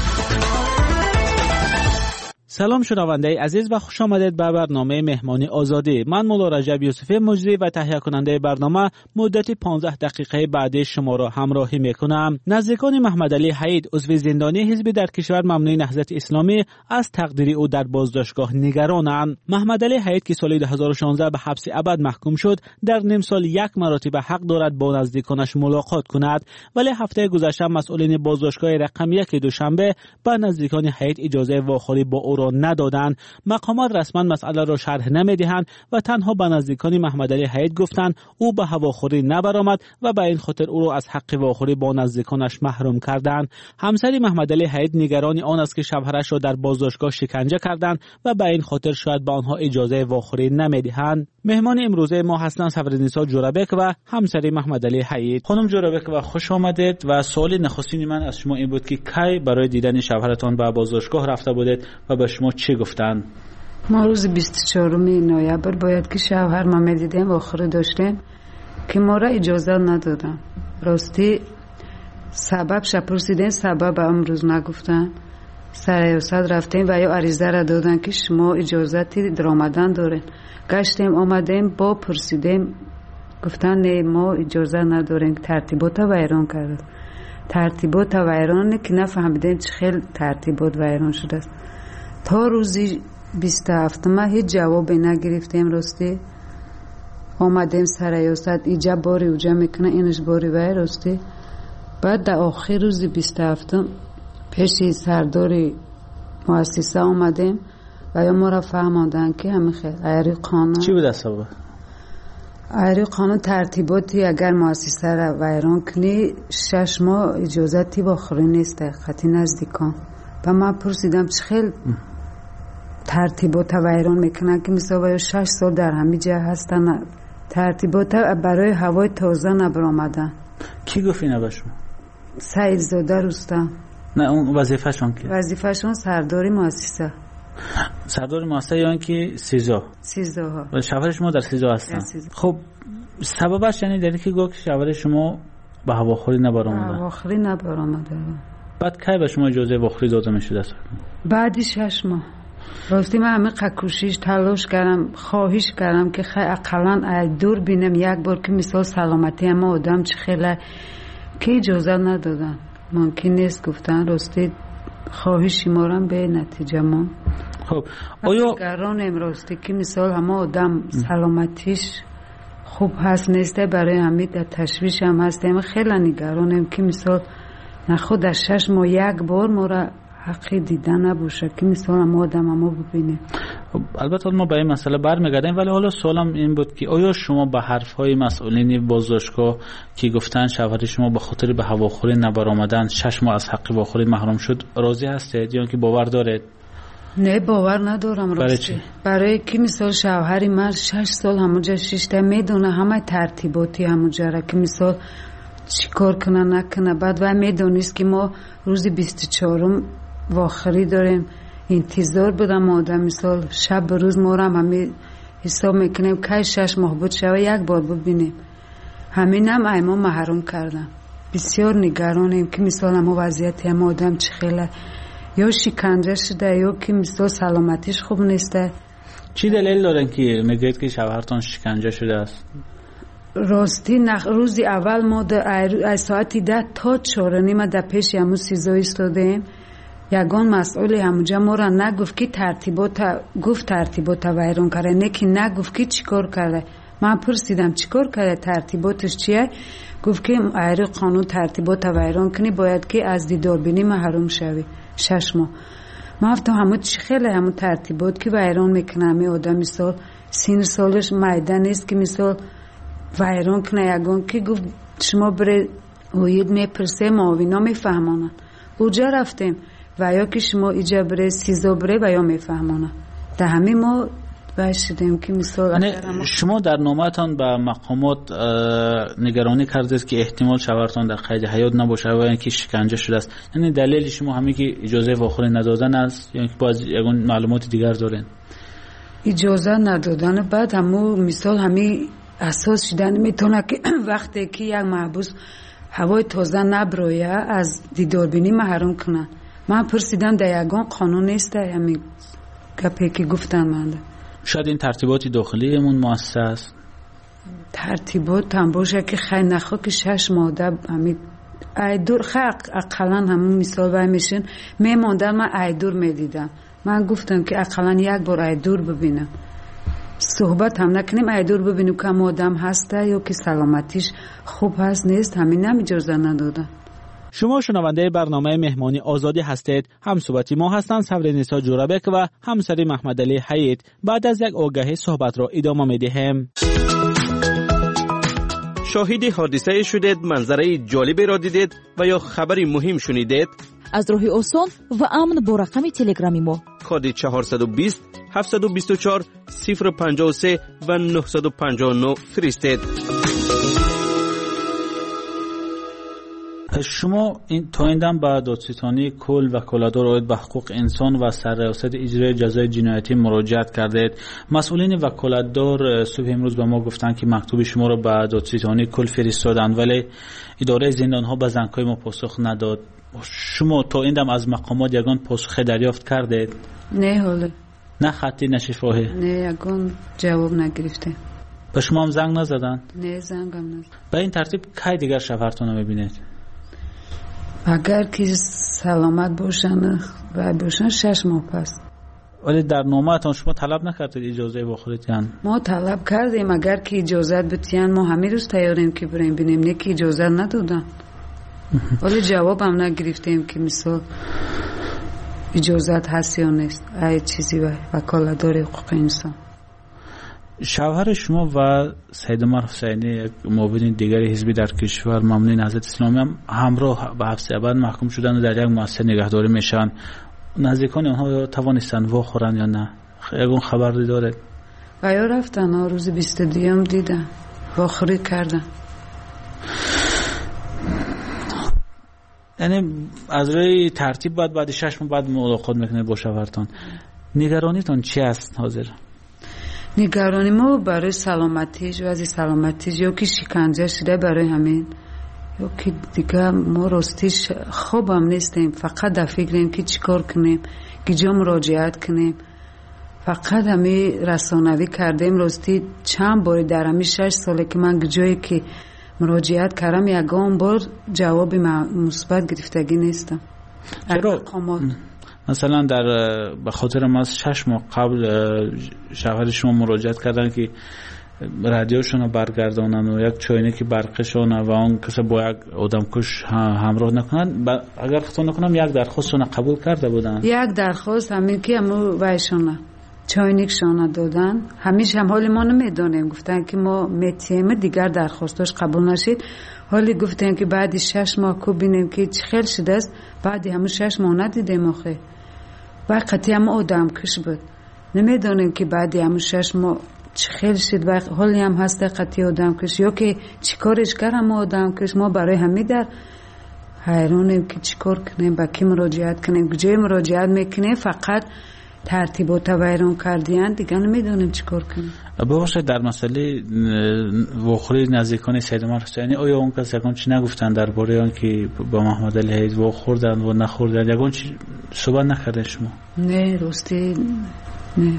سلام شنونده عزیز و خوش آمدید به برنامه مهمانی آزادی. من مولا رجب یوسفی مجری و تهیه کننده برنامه مدت پانزده دقیقه بعد شما را همراهی میکنم. نزدیکان محمد علی حید عضو زندانی حزب در کشور ممنوع نهضت اسلامی از تقدیر او در بازداشتگاه نگرانند. محمد علی حید که سال دو هزار و شانزده به حبس ابد محکوم شد، در نیم سال یک مرتبه حق دارد با نزدیکانش ملاقات کند، ولی هفته گذشته مسئولین بازداشتگاه رقم یک دوشنبه به نزدیکان حید اجازه واخوری با او را ندادند. مقامات رسما مسئله را شرح نمیدهند و تنها به نزدیکان محمد علی حید گفتند او به هواخوری نبرآمد و به این خاطر او را از حق واخوری با نزدیکانش محروم کردند. همسر محمد علی حید نگران آن است که شوهرش را در بازداشتگاه شکنجه کردند و به این خاطر شاید به آنها اجازه واخوری نمیدهند. مهمان امروزه ما هستند صفرالنسا جورابک و همسر محمد علی حید. خانم جورابک و خوش آمدید. و سوال نخستین من از شما این بود که کی برای دیدن شوهرتان به بازداشتگاه رفته بودید و به شما چی گفتند؟ ما روز بیست و چهارم نوامبر باید که شوهر ما میدیدیم و آخر داشتیم که ما را اجازه ندادن. راستی سبب شپرسیدن سبب امروز نگفتن. سرایوسط رفتیم و یا عریضه را دادن که شما اجازتی درآمدن دارین. گشتیم آمدیم با پرسیدیم گفتن نه ما اجازه نداریم. ترتیبات ویران کرد. ترتیبات ویران که نفهمیدیم چه خیلی ترتیبات ویران شده است. تا روزی بیست و هفتم هیچ جوابی نگرفتیم. راستی آمدیم سرایوسط اینجا باری اوجا میکنه اینش باری وی. راستی بعد در آخر روز بیست و هفتم پیش سرداری مؤسسه آمدیم و یا ما را فهماندن که همه خیلی ایری قانون چی بود سبب؟ ایری قانون ترتیباتی اگر مؤسسه را ویران کنی شش ماه اجازتی با آخری نیست خطی نزدیکان. و من پرسیدم چه خیلی ترتیبات ویران میکنن که مثلا شش سال در همه جا هستن. ترتیبات برای هوای تازه نبرآمدن. کی گفت اینو به شما؟ سعید زاده رستم. نه اون وظیفه‌شون که وظیفه‌شون سرداری مؤسسه. سرداری مؤسسه یعنی که سیزا سیزا ها و شوهر شما در سیزا هستن. خب سببش یعنی دلیلی که گفت شوهر شما به هواخوری نبرآمده. هواخوری نبرآمده. بعد کی به شما اجازه هواخوری داده میشد؟ بعدی شش ماه. راستی من همه کوشش تلاش کردم خواهش کردم که خیلی اقلا دور بینم یک بار که مثال سلامتی اما آدم چه خیلی که اجازه ندادن ممکن نیست گفتن. راستی خواهشی مارم به نتیجه ما خب آیا نگران امراستی که مثال همه آدم سلامتیش خوب هست نیسته برای همه در تشویش هم هستیم. خیلی نگرانم که مثال نخود از شش ماه یک بار ما را حقی دیدن نباشه که مثلا ما آدم ما ببینیم. البته ما به این مسئله برمیگردیم ولی حالا سوالم این بود که آیا شما به حرفهای مسئولین بازداشتگاه که گفتن شوهر شما به خاطر به هواخوری نبرآمدن شش ماه از حق هواخوری محروم شد راضی هستید یا که باور دارید؟ نه باور ندارم. برای راستی چی؟ برای که مثال شوهری من شش سال همونجا شیشته میدونه همه ترتیباتی همونجا را که مثال چی کار کنه نکنه. بعد و میدونیست که ما روزی بیست و چهارم و آخری داریم انتظار بدم آدم مثال شب به روز ما هم همه حساب میکنیم که شش ماه بود شوه یک بار ببینیم. همین هم ایما محروم کردن. بسیار نگرانیم که مثال هم وضعیت هم آدم چه خیلی یا شکنجه شده یا که مثال سلامتیش خوب نیسته. چی دلیل دارن که میگید که شوهرتان شکنجه شده است؟ راستی نخ روزی اول ما در ساعتی ده تا چهار نیمه در پیش همون سیزا ایستادیم. یگان مسئول همونجا ما را نگفت که ترتیبات گفت ترتیبات ویران کرده نه که نگفت که چیکار کرده. من پرسیدم چیکار کرده ترتیباتش چیه؟ گفت که ایری قانون ترتیبات ویران کنی باید که از دیداربینی محروم شوی شش ماه. من گفتم همون چی خیلی همون ترتیبات که ویران میکنه همه آدم مثال سین سالش میدان نیست که مثال ویران کنه. یگان که گفت شما بره اوید میپرسه معاوینا میفهمانن. اوجا رفتیم و یا که شما ایجا بره سیزا بره و یا میفهمانه در همه ما باشیدیم که مثال شما در نامتان به مقامات نگرانی کردید که احتمال شوهرتان در قید حیات نباشه و اینکه شکنجه شده است. یعنی دلیل شما همین که اجازه هواخوری ندادن است یا یعنی که باز یگان معلومات دیگر دارین؟ اجازه ندادن بعد همو مثال همین اساس شدن میتونه که وقتی که یک محبوس هوای تازه نبرویه از دیداربینی محروم کنن. من پرسیدم در یگان قانون نیست همین گپی که گفتن من ده. شاید این ترتیباتی داخلی امون مؤسسه است. ترتیبات هم باشه که خیلی نخوا که شش ماده همین ایدور خیلی اقلا همون مثال باید میشن میماندن. من ایدور میدیدم من گفتم که اقلا یک بار ایدور ببینم صحبت هم نکنیم ایدور ببینیم که هم آدم هسته یا که سلامتیش خوب هست نیست. همین هم اجازه ندادن. شما شنونده برنامه مهمانی آزادی هستید. همصحبتی ما هستند صبرنیسا جورابک و همسری محمد علی حیید. بعد از یک آگهی صحبت را ادامه می‌دهیم. شاهد حادثه شدید، منظره جالبی را دیدید و یا خبری مهم شنیدید؟ از راه آسان و امن با رقم تلگرامی ما کد چهارصد و بیست هفتصد و بیست و چهار صفر پنجاه و سه و نهصد و پنجاه و نه فرستید. شما این تا این دم به دادستانی کل و کلادار آید به حقوق انسان و سرریاست اجرای جزای جنایتی مراجعت کردید. مسئولین و کلادار صبح امروز به ما گفتن که مکتوب شما رو به دادستانی کل فرستادن ولی اداره زندان ها به زنگ‌های ما پاسخ نداد. شما تا این دم از مقامات یگان پاسخ دریافت کردید؟ نه حالا نه خطی نه شفاهی؟ نه یگان جواب نگرفته. به شما هم زنگ نزدن؟ نه زنگ هم نزدن. به این ترتیب کی دیگر شوهرتون رو میبینید؟ اگر که سلامت باشن و باشن شش ماه پس. ولی در نامه‌تان شما طلب نکردید اجازه بخورید؟ ما طلب کردیم اگر که اجازه بتیان ما همه روز تیاریم که بریم بینیم، نه که اجازه ندادن. ولی جواب هم نگرفتیم که مثلا اجازت هست یا نیست ای چیزی و وکالتدار حقوق انسان. شوهر شما و سید عمر حسینی یک معاون دیگر حزبی در کشور ممنوع نهضت اسلامی هم همراه به حبس ابد محکوم شدن و در یک مؤسسه نگهداری میشن. نزدیکان اونها توانستن واخورن یا نه؟ یگون خبری داره؟ و یا رفتن ها روز بیست دیام دیدن واخوری کردن. یعنی از روی ترتیب باید بعد شش ماه بعد ملاقات میکنه با شوهرتان. نگرانیتون چی است حاضر؟ نگرانی ما برای سلامتیش و از سلامتیش یا که شکنجه شده برای همین یا که دیگه ما راستیش خوب هم نیستیم، فقط در فکریم که چیکار کنیم که جا مراجعت کنیم. فقط همین رسانوی کردیم. راستی چند بار در همین شش ساله که من جایی که مراجعت کردم یگان بار جواب مثبت گرفتگی نیستم. چرا؟ مثلا در به خاطر ما شش ماه قبل شوهر شما مراجعت کردن که رادیوشون رو برگردانن و یک چاینکی برقشون و اون کسی با یک آدمکش همراه نکنن. اگر خطا نکنم یک درخواستشون قبول کرده بودن. یک درخواست همین که همون وایشون چاینکشون دادن. همیشه هم حال ما نمیدونیم، گفتن که ما میتیم دیگر درخواستش قبول نشید. حالی گفتن که بعد شش ماه کو بینیم که چه خیلی شده است. بعد همون شش ماه ندیدیم آخه. و قطعی هم آدم کش بود. نمیدونیم که بعد همون شش ماه چه خیلی شد و حالی هم هست قطعی آدم کش یا که چی کارش کردم آدم کش. ما برای همین در حیرانیم که چی کار کنیم، با کی مراجعت کنیم، کجای مراجعت میکنیم. فقط ترتیبات ویران کردیان دیگه نمیدونیم چی کار کنیم. ببخشید در مسئله واخوری نزدیکان سید عمر حسینی آیا اون کس یکان چی نگفتن درباره آن که با محمد علی حید واخوردن و نخوردن؟ یکان چی صحبت نکردن شما؟ نه راستی نه.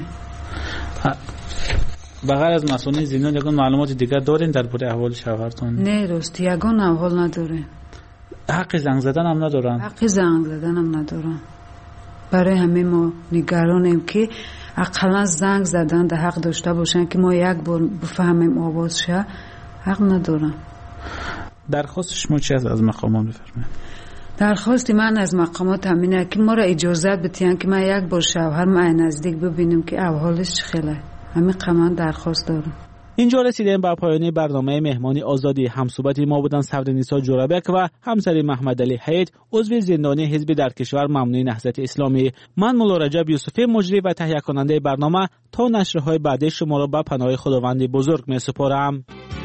بغیر از مسئولین زندان یکان معلومات دیگر دارین درباره احوال شوهرتون؟ نه راستی یکان احوال نداره. حق زنگ زدن هم ندارن؟ حق زنگ زدن هم ندارن. برای همه ما نگرانیم که اقلا زنگ زدن ده حق داشته باشن که ما یک بار بفهمیم آواز شه. حق ندارن. درخواست شما چی از از مقامات بفرمایید؟ درخواست من از مقامات همینه که ما را اجازه بدین که من یک بار شوهر من نزدیک ببینیم که احوالش چه خیلی. همین قمان درخواست دارم. اینجا رسیدیم به پایان برنامه مهمانی آزادی. همصحبت ما بودن سبرنیسا جورابک و همسر محمد علی حید عضو زندانی حزبی در کشور ممنوع نهضت اسلامی. من مولا رجب یوسفی مجری و تهیه کننده برنامه تا نشرهای بعدی شما را به پناه خداوند بزرگ می سپارم.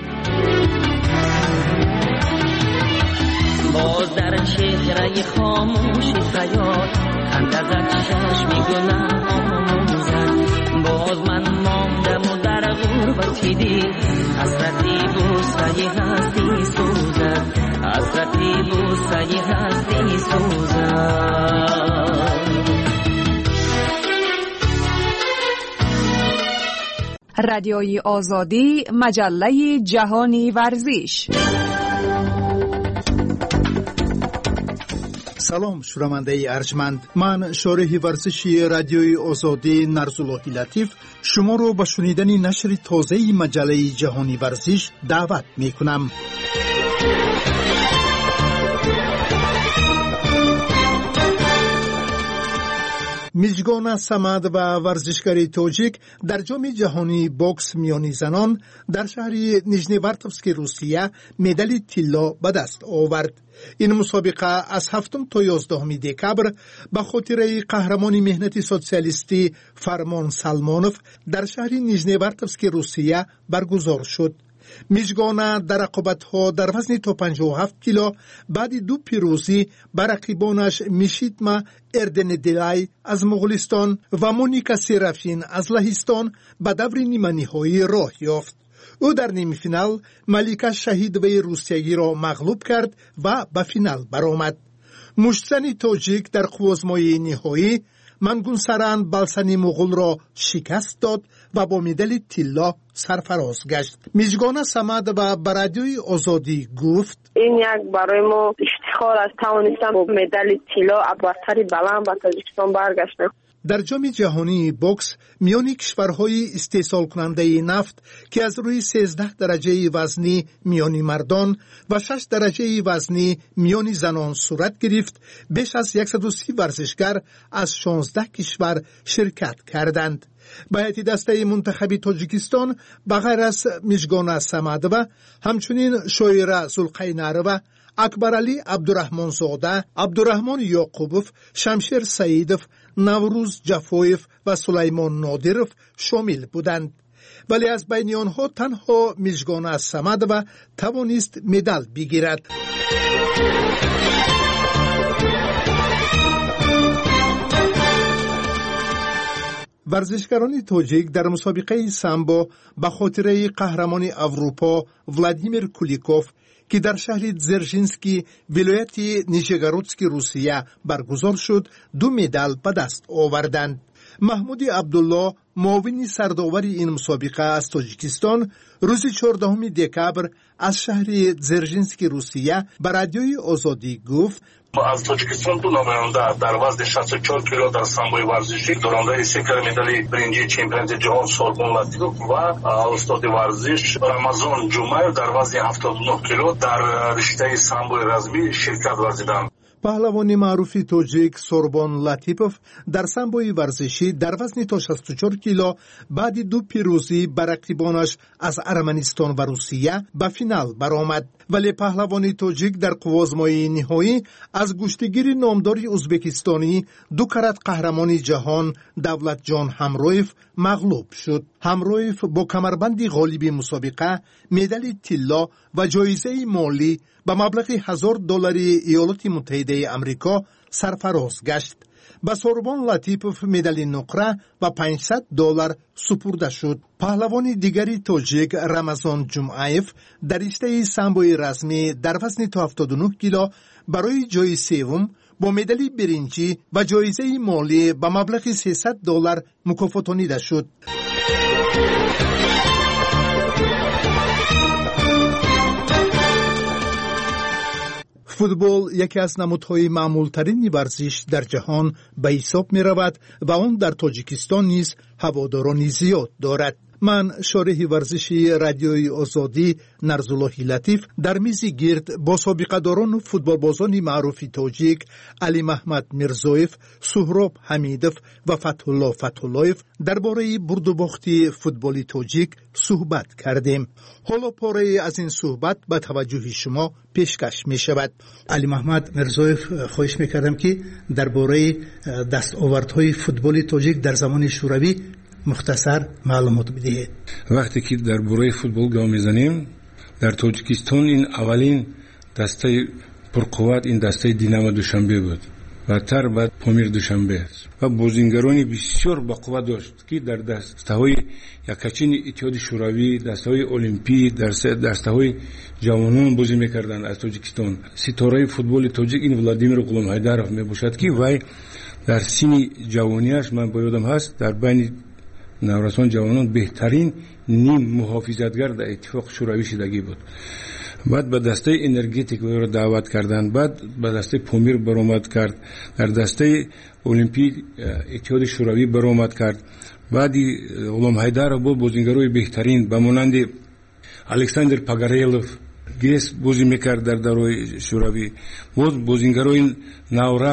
باز در چهره خاموش خیال خنده زد چشم گناه آموزد. باز من ماندم و در غربتی دید حسرتی بوسه هستی سوزد. حسرتی بوسه هستی سوزد. رادیوی آزادی، مجله جهانی ورزش. سلام شنونده ارجمند، من شارح ورزشی رادیوی آزادی نرزاللهی لطیف شما رو به شنیدن نشر تازه مجله جهانی ورزش دعوت می کنم. میزگان سمد و ورزشکاری تاجیک در جام جهانی باکس میانی زنان در شهر نیژنیورتوفسک روسیه مدال طلا به دست آورد. این مسابقه از هفتم تا یازدهم دکبر به خاطر قهرمان مهنت سوسیالیستی فرمان سلمانوف در شهر نیژنیورتوفسک روسیه برگزار شد. میجگانه در رقابت‌ها در وزن تا پنجاه و هفت کیلو بعد دو پیروزی بر رقیبانش میشیتما اردندلای از مغولستان و مونیکا سرافین از لهستان به دور نیمه نهایی راه یافت. او در نیمه فینال ملیکا شهیدوی روسیایی را مغلوب کرد و به فینال برآمد. مشتزن تاجیک در قوزمای نهایی منگونسران بالسانی مغول را شکست داد و با مدال طلا سرفراز گشت. میجگانه سمد و به رادیوی آزادی گفت این یک برای ما افتخار است توانستم با مدال طلا ابرتری بلند به تاجیکستان برگشتم. در جام جهانی بوکس میان کشورهای استحصال کننده نفت که از روی سیزده درجه وزنی میان مردان و شش درجه وزنی میان زنان صورت گرفت، بیش از صد و سی ورزشگر از شانزده کشور شرکت کردند. به هیئت دسته منتخب تاجیکستان به غیر از میجگانه سمدوه همچنین شویره زلقینروه، اکبرعلی عبدالرحمنزاده، عبدالرحمن یعقوبوف، شمشیر سعیدوف، نوروز جفویف و سلیمان نادیروف شامل بودند. ولی از بین آنها تنها میجگانه سمدوه توانست مدال بگیرد. ورزشکاران تاجیک در مسابقه سامبو به خاطره قهرمان اروپا ولادیمیر کولیکوف که در شهر زرژینسکی ولایت نیژگورودسکی روسیه برگزار شد دو مدال به دست آوردند. محمود عبدالله معاون سردآور این مسابقه از تاجیکستان روز چهاردهم دکبر از شهر زرژینسکی روسیه به رادیوی آزادی گفت از تاجیکستان دو نماینده در وزن شصت و چهار کیلو در سامبوی ورزشی دارنده سکر مدال برنجی چمپیونات جهان سوربون لاتیپوف و استاد ورزش رمضان جمعه در وزن هفتاد و نه کیلو در رشته سامبوی رزمی شرکت ورزیدند. پهلوان معروف تاجیک سوربون لاتیپوف در سامبوی ورزشی در وزن تا شصت و چهار کیلو بعد دو پیروزی بر رقیبانش از ارمنستان و روسیه به فینال برآمد. ولی پهلوان تاجیک در قوزمای نهایی از گشتگیر نامدار ازبکستانی دو کرات قهرمان جهان دولت جان همرویف مغلوب شد. همرویف با کمربند غالب مسابقه مدال طلا و جایزه مالی به مبلغ هزار دلار ایالات متحده آمریکا سرفراز گشت. به سوربون لاتیپوف مدال نقره و پانصد دلار سپرده شد. پهلوان دیگری تاجیک رمضان جمعایف در رشته سامبوی رزمی در وزن تا هفتاد و نه کیلو برای جای سوم با مدال برنجی و جایزه مالی به مبلغ سیصد دلار مکافاتانیده شد. فوتبال یکی از نمودهای معمولترین ورزش در جهان به حساب می رود و آن در تاجیکستان نیز هواداران زیاد دارد. من شارح ورزشی رادیوی آزادی نرزالله لطیف در میز گرد با سابقه‌داران و فوتبالبازان معروف تاجیک علی محمد میرزایف، سهراب حمیدوف و فتحالله فتحالله‌یف درباره برد و باخت فوتبال تاجیک صحبت کردیم. حالا پاره از این صحبت به توجه شما پیشکش می شود. علی محمد میرزایف خواهش می کردم که درباره دستاوردهای فوتبال تاجیک در زمان شوروی مختصر معلومات بدهید. وقتی که در باره فوتبال گام میزنیم در تاجیکستان این اولین دسته پرقوت این دسته دینامو دوشنبه بود و تر بعد پامیر دوشنبه است و بازیگرانی بسیار با قوت داشت که در دسته‌های یکچین اتحاد شوروی، دسته‌های المپی، در دسته‌های جوانان بازی می‌کردند از تاجیکستان. ستاره فوتبال تاجیک این ولادیمیر غلامحیدرov میباشد که وی در سن جوانیش من با یادم هست در بین نورسان جوانان بهترین نیم محافظتگر در اتفاق شوروی شدگی بود. بعد به دسته انرژتیک او را دعوت کردند، بعد به دسته پامیر برآمد کرد، در دسته المپی اتحاد شوروی برآمد کرد. بعدی غلامحیدرov بود بازیگرای بهترین به مانند الکساندر پاگارلوف گیس بازی میکرد در دوران شوروی. بود بازیگرای نورس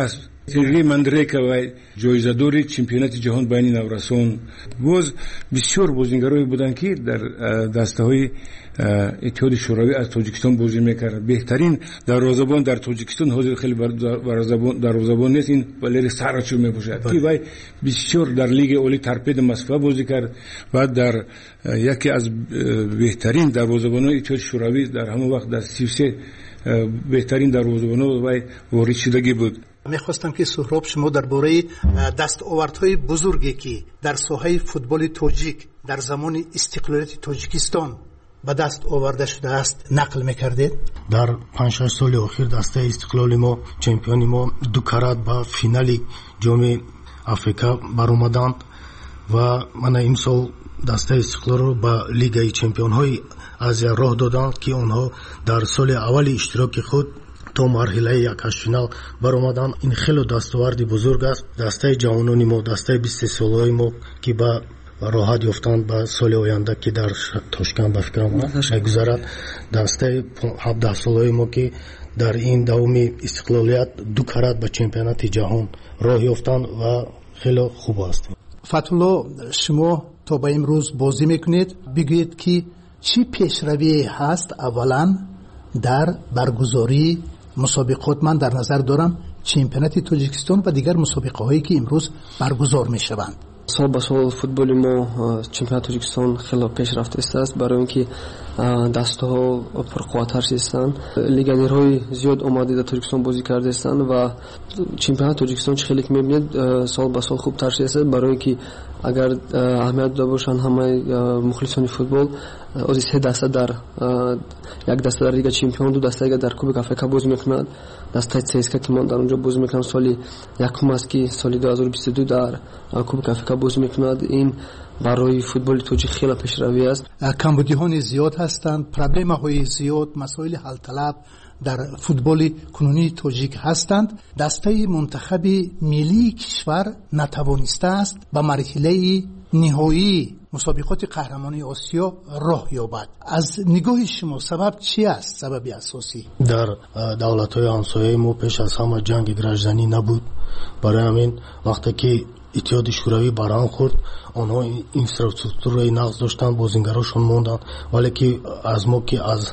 Сергей Мандрейка ва ҷоизадори чемпионати ҷаҳон байни наврасон боз бисёр бозингарои буданд ки дар дастаҳои иттиҳоди шӯравӣ аз тоҷикистон бозӣ мекарданд. беҳтарин дарвозабон дар тоҷикистон ҳозир хеле дарвозабон нест, ин Валерий Сарачев мебошад ки вай бисёр дар лигаи оли торпеда Москва бозӣ кард. баъд дар яке аз беҳтарин дарвозабонони иттиҳоди шӯравӣ дар ҳамон вақт дар си се беҳтарин дарвозабонҳо вай ворид шудагӣ буд. мехостам ки Суҳроб шумо дар бораи дастовардҳои бузурге ки дар соҳаи футболи тоҷик дар замони истиқлолияти Тоҷикистон ба даст оварда шудааст нақл мекардед. дар панҷ шаш соли охир дастаи истиқлоли мо, чемпиони мо ду карат ба финали ҷоми Африка баромаданд ва мана имсол дастаи истиқлолро ба лигаи чемпионҳои Азия роҳ доданд ки онҳо дар соли аввали иштироки худ то марҳилаи якашфинал баромаданд. ин хело дастоварди бузург аст. дастаи ҷавонони мо, дастаи бисту солаи мо ки ба роҳат ёфтанд ба соли оянда ки дар Тошканд ба фикрам мегузарад, дастаи ҳабдаҳ солаи мо ки дар ин давоми истиқлолият ду карат ба чемпионати ҷаҳон роҳ ёфтанд ва хело хуб аст. Фатулло, шумо то ба имрӯз бозӣ мекунед, бигӯед ки чӣ пешравие ҳаст аввалан дар баргузории мусобиқот. ман дар назар дорам чемпионати Тоҷикистон ва дигар мусобиқаҳое ки имрӯз баргузор мешаванд. сол ба сол футболи мо чемпионати Тоҷикистон хело пешрафт истааст, барои ин ки дастаҳо пурқувваттар шуданд. легионерҳои зиёд омада дар Тоҷикистон бозӣ кардаистанд ва чемпионати Тоҷикистон чӣ хеле ки мебинед сол ба сол хубтар шудааст, барои ин ки агар аҳамият дода бошанд ҳамаи мухлисони футбол ози се даста дар як даста дар лига чемпион, ду даста дар Кубок Африка бозӣ мекунад. дастаи ЦСКА ки мон дар онҷо бозӣ мекунам соли якум аст ки соли ду ҳазору бисту ду дар Кубок Африка бозӣ мекунад. ин барои футболи тоҷик хеле пешравӣ аст. камбудиҳо низ зиёд ҳастанд, проблемаҳои зиёд, масоили ҳалталаб дар футболи кунунии тоҷик ҳастанд. дастаи мунтахаби миллии кишвар натавонистааст ба марҳилаи ниҳоии мусобиқоти қаҳрамонии Осиё роҳ ёбад. аз нигоҳи шумо сабаб чӣ аст? сабаби асосӣ дар давлатҳои ҳамсояи мо пеш аз ҳама ҷанги гражданӣ набуд. барои ҳамин вақте ки иттиҳоди шӯравӣ барҳам хӯрд, онҳо инфраструктураи нағз доштанд, бозингарошон монданд, вале ки аз мо ки аз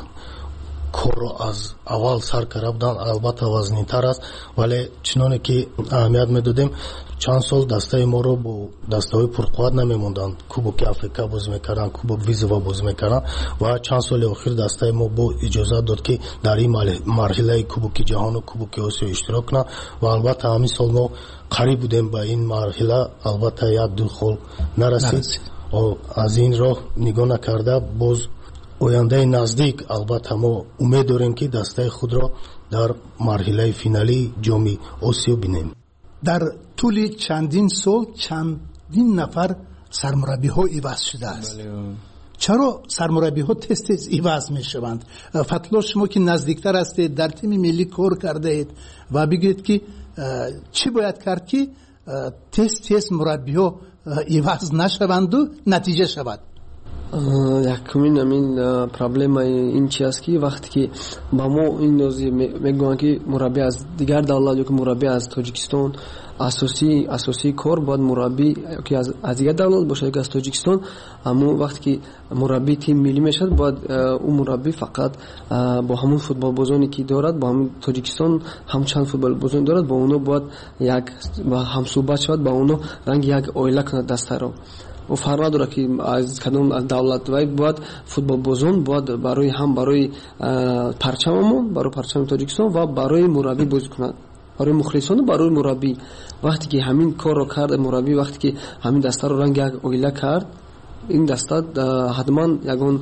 корро аз аввал сар карда буданд, албатта вазнинтар аст, вале чуноне ки аҳамият медодем, чанд сол дастаи моро бо дастаҳои пурқувват намемонданд. Кубоки Африка бозӣ мекарданд, Кубок Визова бозӣ мекарданд ва чанд соли охир дастаи мо бо иҷозат дод ки дар ин марҳилаи Кубоки ҷаҳону Кубоки Осиё иштирок кунанд ва албатта ҳамин сол мо қариб будем ба ин марҳила, албатта як ду хол нарасид. аз ин роҳ нигоҳ накарда боз ояндаи наздик албатта мо умед дорем ки дастаи худро дар марҳилаи финалии ҷоми Осиё бинем. дар тӯли чандин сол чандин нафар сармураббиҳо иваз шудааст. чаро сармураббиҳо тез тез иваз мешаванд? Фатло, шумо ки наздиктар ҳастед, дар тими миллӣ кор кардаед ва бигӯед ки чӣ бояд кард ки тез тез мураббиҳо иваз нашаванду натиҷа шавад? якумин амин проблемаи ин чи аст ки вақте ки ба мо ин нози мегӯянд ки мураббӣ аз дигар давлат ё ки мураббӣ аз Тоҷикистон, асосии асосии кор бояд мураббӣ ки аз дигар давлат бошад ё ки аз Тоҷикистон. аммо вақте ки мураббӣ тим миллӣ мешавад, бояд ӯ мураббӣ фақат бо ҳамон футболбозоне ки дорад, бо ҳамон Тоҷикистон ҳамчанд футболбозоне дорад, бо онҳо бояд як ҳамсӯҳбат шавад, ба онҳо ранги як оила кунад дастаро. او فرق نداره که از کدام از دولت وای باید فوتبال بازون باید برای هم برای پرچممون برای پرچم تاجیکستان و برای مربی بازی کنند، برای مخلصان و برای مربی. وقتی که همین کار رو کرد مربی، وقتی که همین دسته رو رنگ یک اویله کرد، این دسته حتما یگان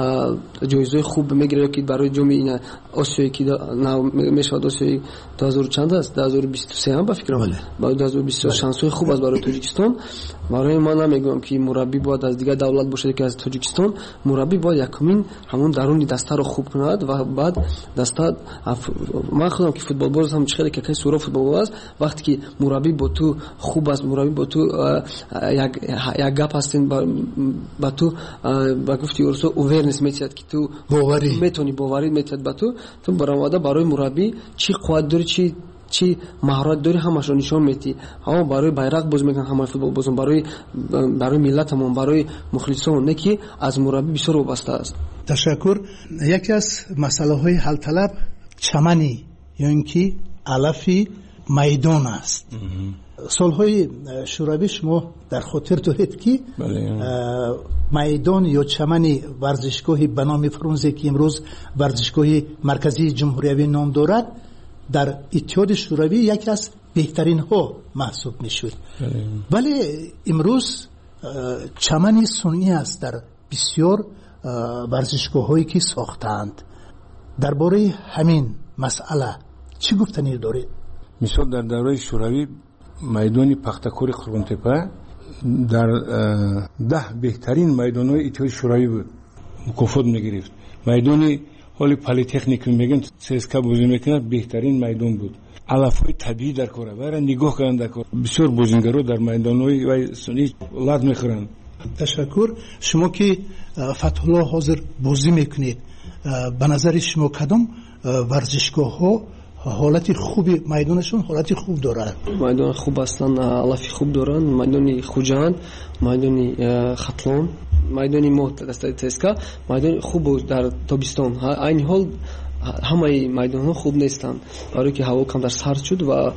جایزه خوب میگیره که برای جام این آسیایی که میشه آسیایی دو هزار چند است دو هزار و بیست و سه هم با فکرم ولی با دو هزار و بیست و سه شانس خوب است برای تاجیکستان. برای من نمیگم که مربی باید از دیگه دولت باشه که از تاجیکستان، مربی باید یکمین همون درون دسته رو خوب کند و بعد دسته من خودم که فوتبال باز هم چخیلی که کسی سورا فوتبال باز وقتی که مربی با تو خوب است، مربی با تو یک یک گپ هستین با تو با گفتی ورسو اوورنس میتید که تو باوری میتونی باوری میتید با تو تو برآمده برای مربی چی قوت داری چی چی مهارت داری همش رو نشان میدی. ها برای بیرق باز میکنن، همه فوتبال بازن برای برای ملتمون، برای مخلصان، نه که از مربی بسیار وابسته است. تشکر. یکی از مسئله های حل طلب چمنی یا اینکه علفی میدان است. سالهای شوروی شما در خاطر دارید که میدان یا چمن ورزشگاه به نام فرونزه که امروز ورزشگاه مرکزی جمهوری نام دارد در اتحاد شوروی یکی از بهترین ها محسوب میشد. ولی امروز چمن صنعی است در بسیار ورزشگاه هایی که ساختند. درباره همین مسئله چی گفتنی دارید؟ مثال در دوره شوروی میدان پختکور قربانتپه در ده بهترین میدان های اتحاد شوروی بود، مکافات میگرفت. میدان حالی پلیتکنیک میگن سیسکا بازی میکنه بهترین میدان بود. علف های طبیعی در کاره برای نگاه کردن در کاره بسیار بازیگرا در میدان های سنی لد میخورن. تشکر. شما که فتح الله حاضر بازی میکنید، به نظر شما کدام ورزشگاه ها حالت خوبی میدانشون حالت خوب دارد؟ میدان خوب هستن، علفی خوب دارن. میدان خوجان، میدان خطلان، میدان موت دسته تسکا، میدان خوب در تابستان. این حال همه میدان ها خوب نیستند، برای که هوا کم در سرد شد و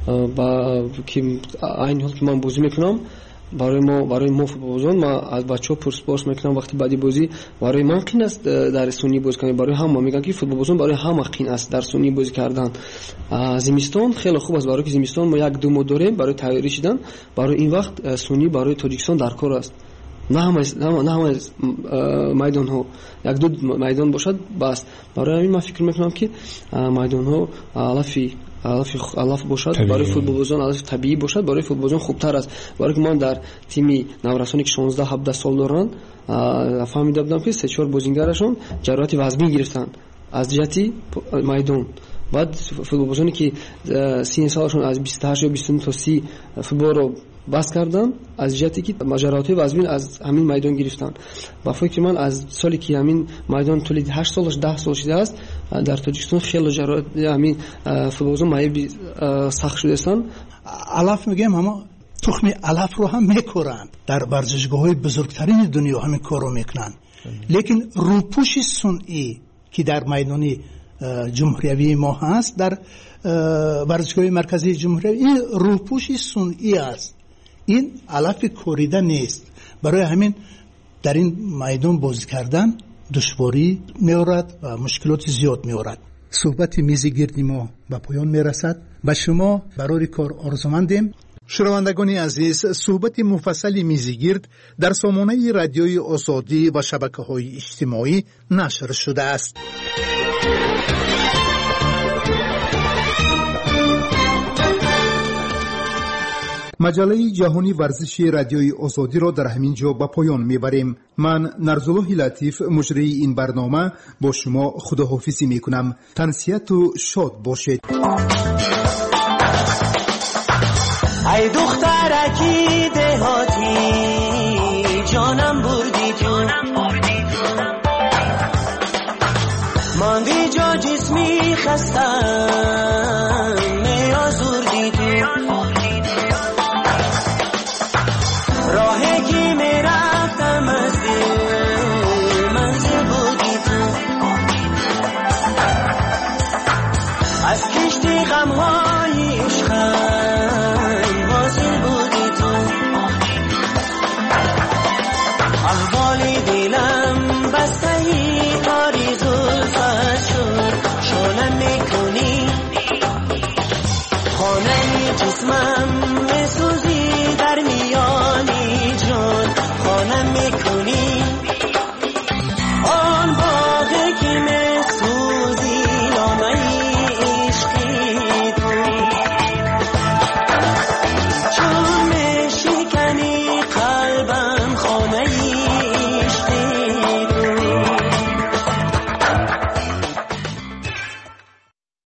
با که این حال که من بازی میکنم برای ما برای ما فوتبالبازان، ما از بچه‌ها پرسپورت میکنم وقتی بعدی بازی برای من قین است در سونی بازی کردن. برای هم میگن که فوتبالبازان برای هم قین است در سونی بازی کردن. زمستان خیلی خوب است، برای که زمستان ما یک دو ماه داریم برای تیاری شدن. برای این وقت سونی برای تاجیکستان در کار است. نه همه نه همه میدان ها یک دو میدان باشد بس. برای همین من فکر میکنم که میدان ها علفی علف علف باشد طبیعی. برای فوتبالبازان علف طبیعی باشد، برای فوتبالبازان خوبتر است. برای که من در تیم نورسانی که شانزده هفده سال دارن فهمیده بودم که سه چهار بازیگرشون جراحت وزنی گرفتن از جهتی میدان. بعد فوتبالبازانی که سی سالشون از بیست و هشت یا بیست و نه تا سی فوتبال رو بس کردن از جهتی که مجرات وزمین از همین میدان گرفتن. با فکر من از سالی که همین میدان تولید هشت سالش ده سال شده است در تاجیکستان خیلی جرات همین فوتبالبازان مایه سخت شده استن. علف میگم اما تخم علف رو هم میکورن در ورزشگاه های بزرگترین دنیا همین کار رو میکنن. لیکن روپوش صنعی که در میدان جمهوری ما هست در ورزشگاه مرکزی جمهوری، این روپوش صنعی است، این علف کوریده نیست. برای همین در این میدان بازی کردن دشواری می‌آورد و مشکلات زیاد می‌آورد. صحبت میزگردی ما به پایان میرسد. به شما برای کار آرزومندیم. شنوندگان عزیز، صحبت مفصل میزگرد در سامانه رادیوی آزادی و شبکه‌های اجتماعی نشر شده است. مجله جهانی ورزشی رادیوی آزادی را در همین جا به پایان میبریم. من نرزالله لطیف مجری این برنامه با شما خداحافظی میکنم. تنسیت و شاد باشید. ای دخترکی دهاتی جانم بردی تو، ماندی جا جسمی خستم می آزردی تو، راهی که می رفتم از دل منزل بودی تو، از کشتی غمهای عشقم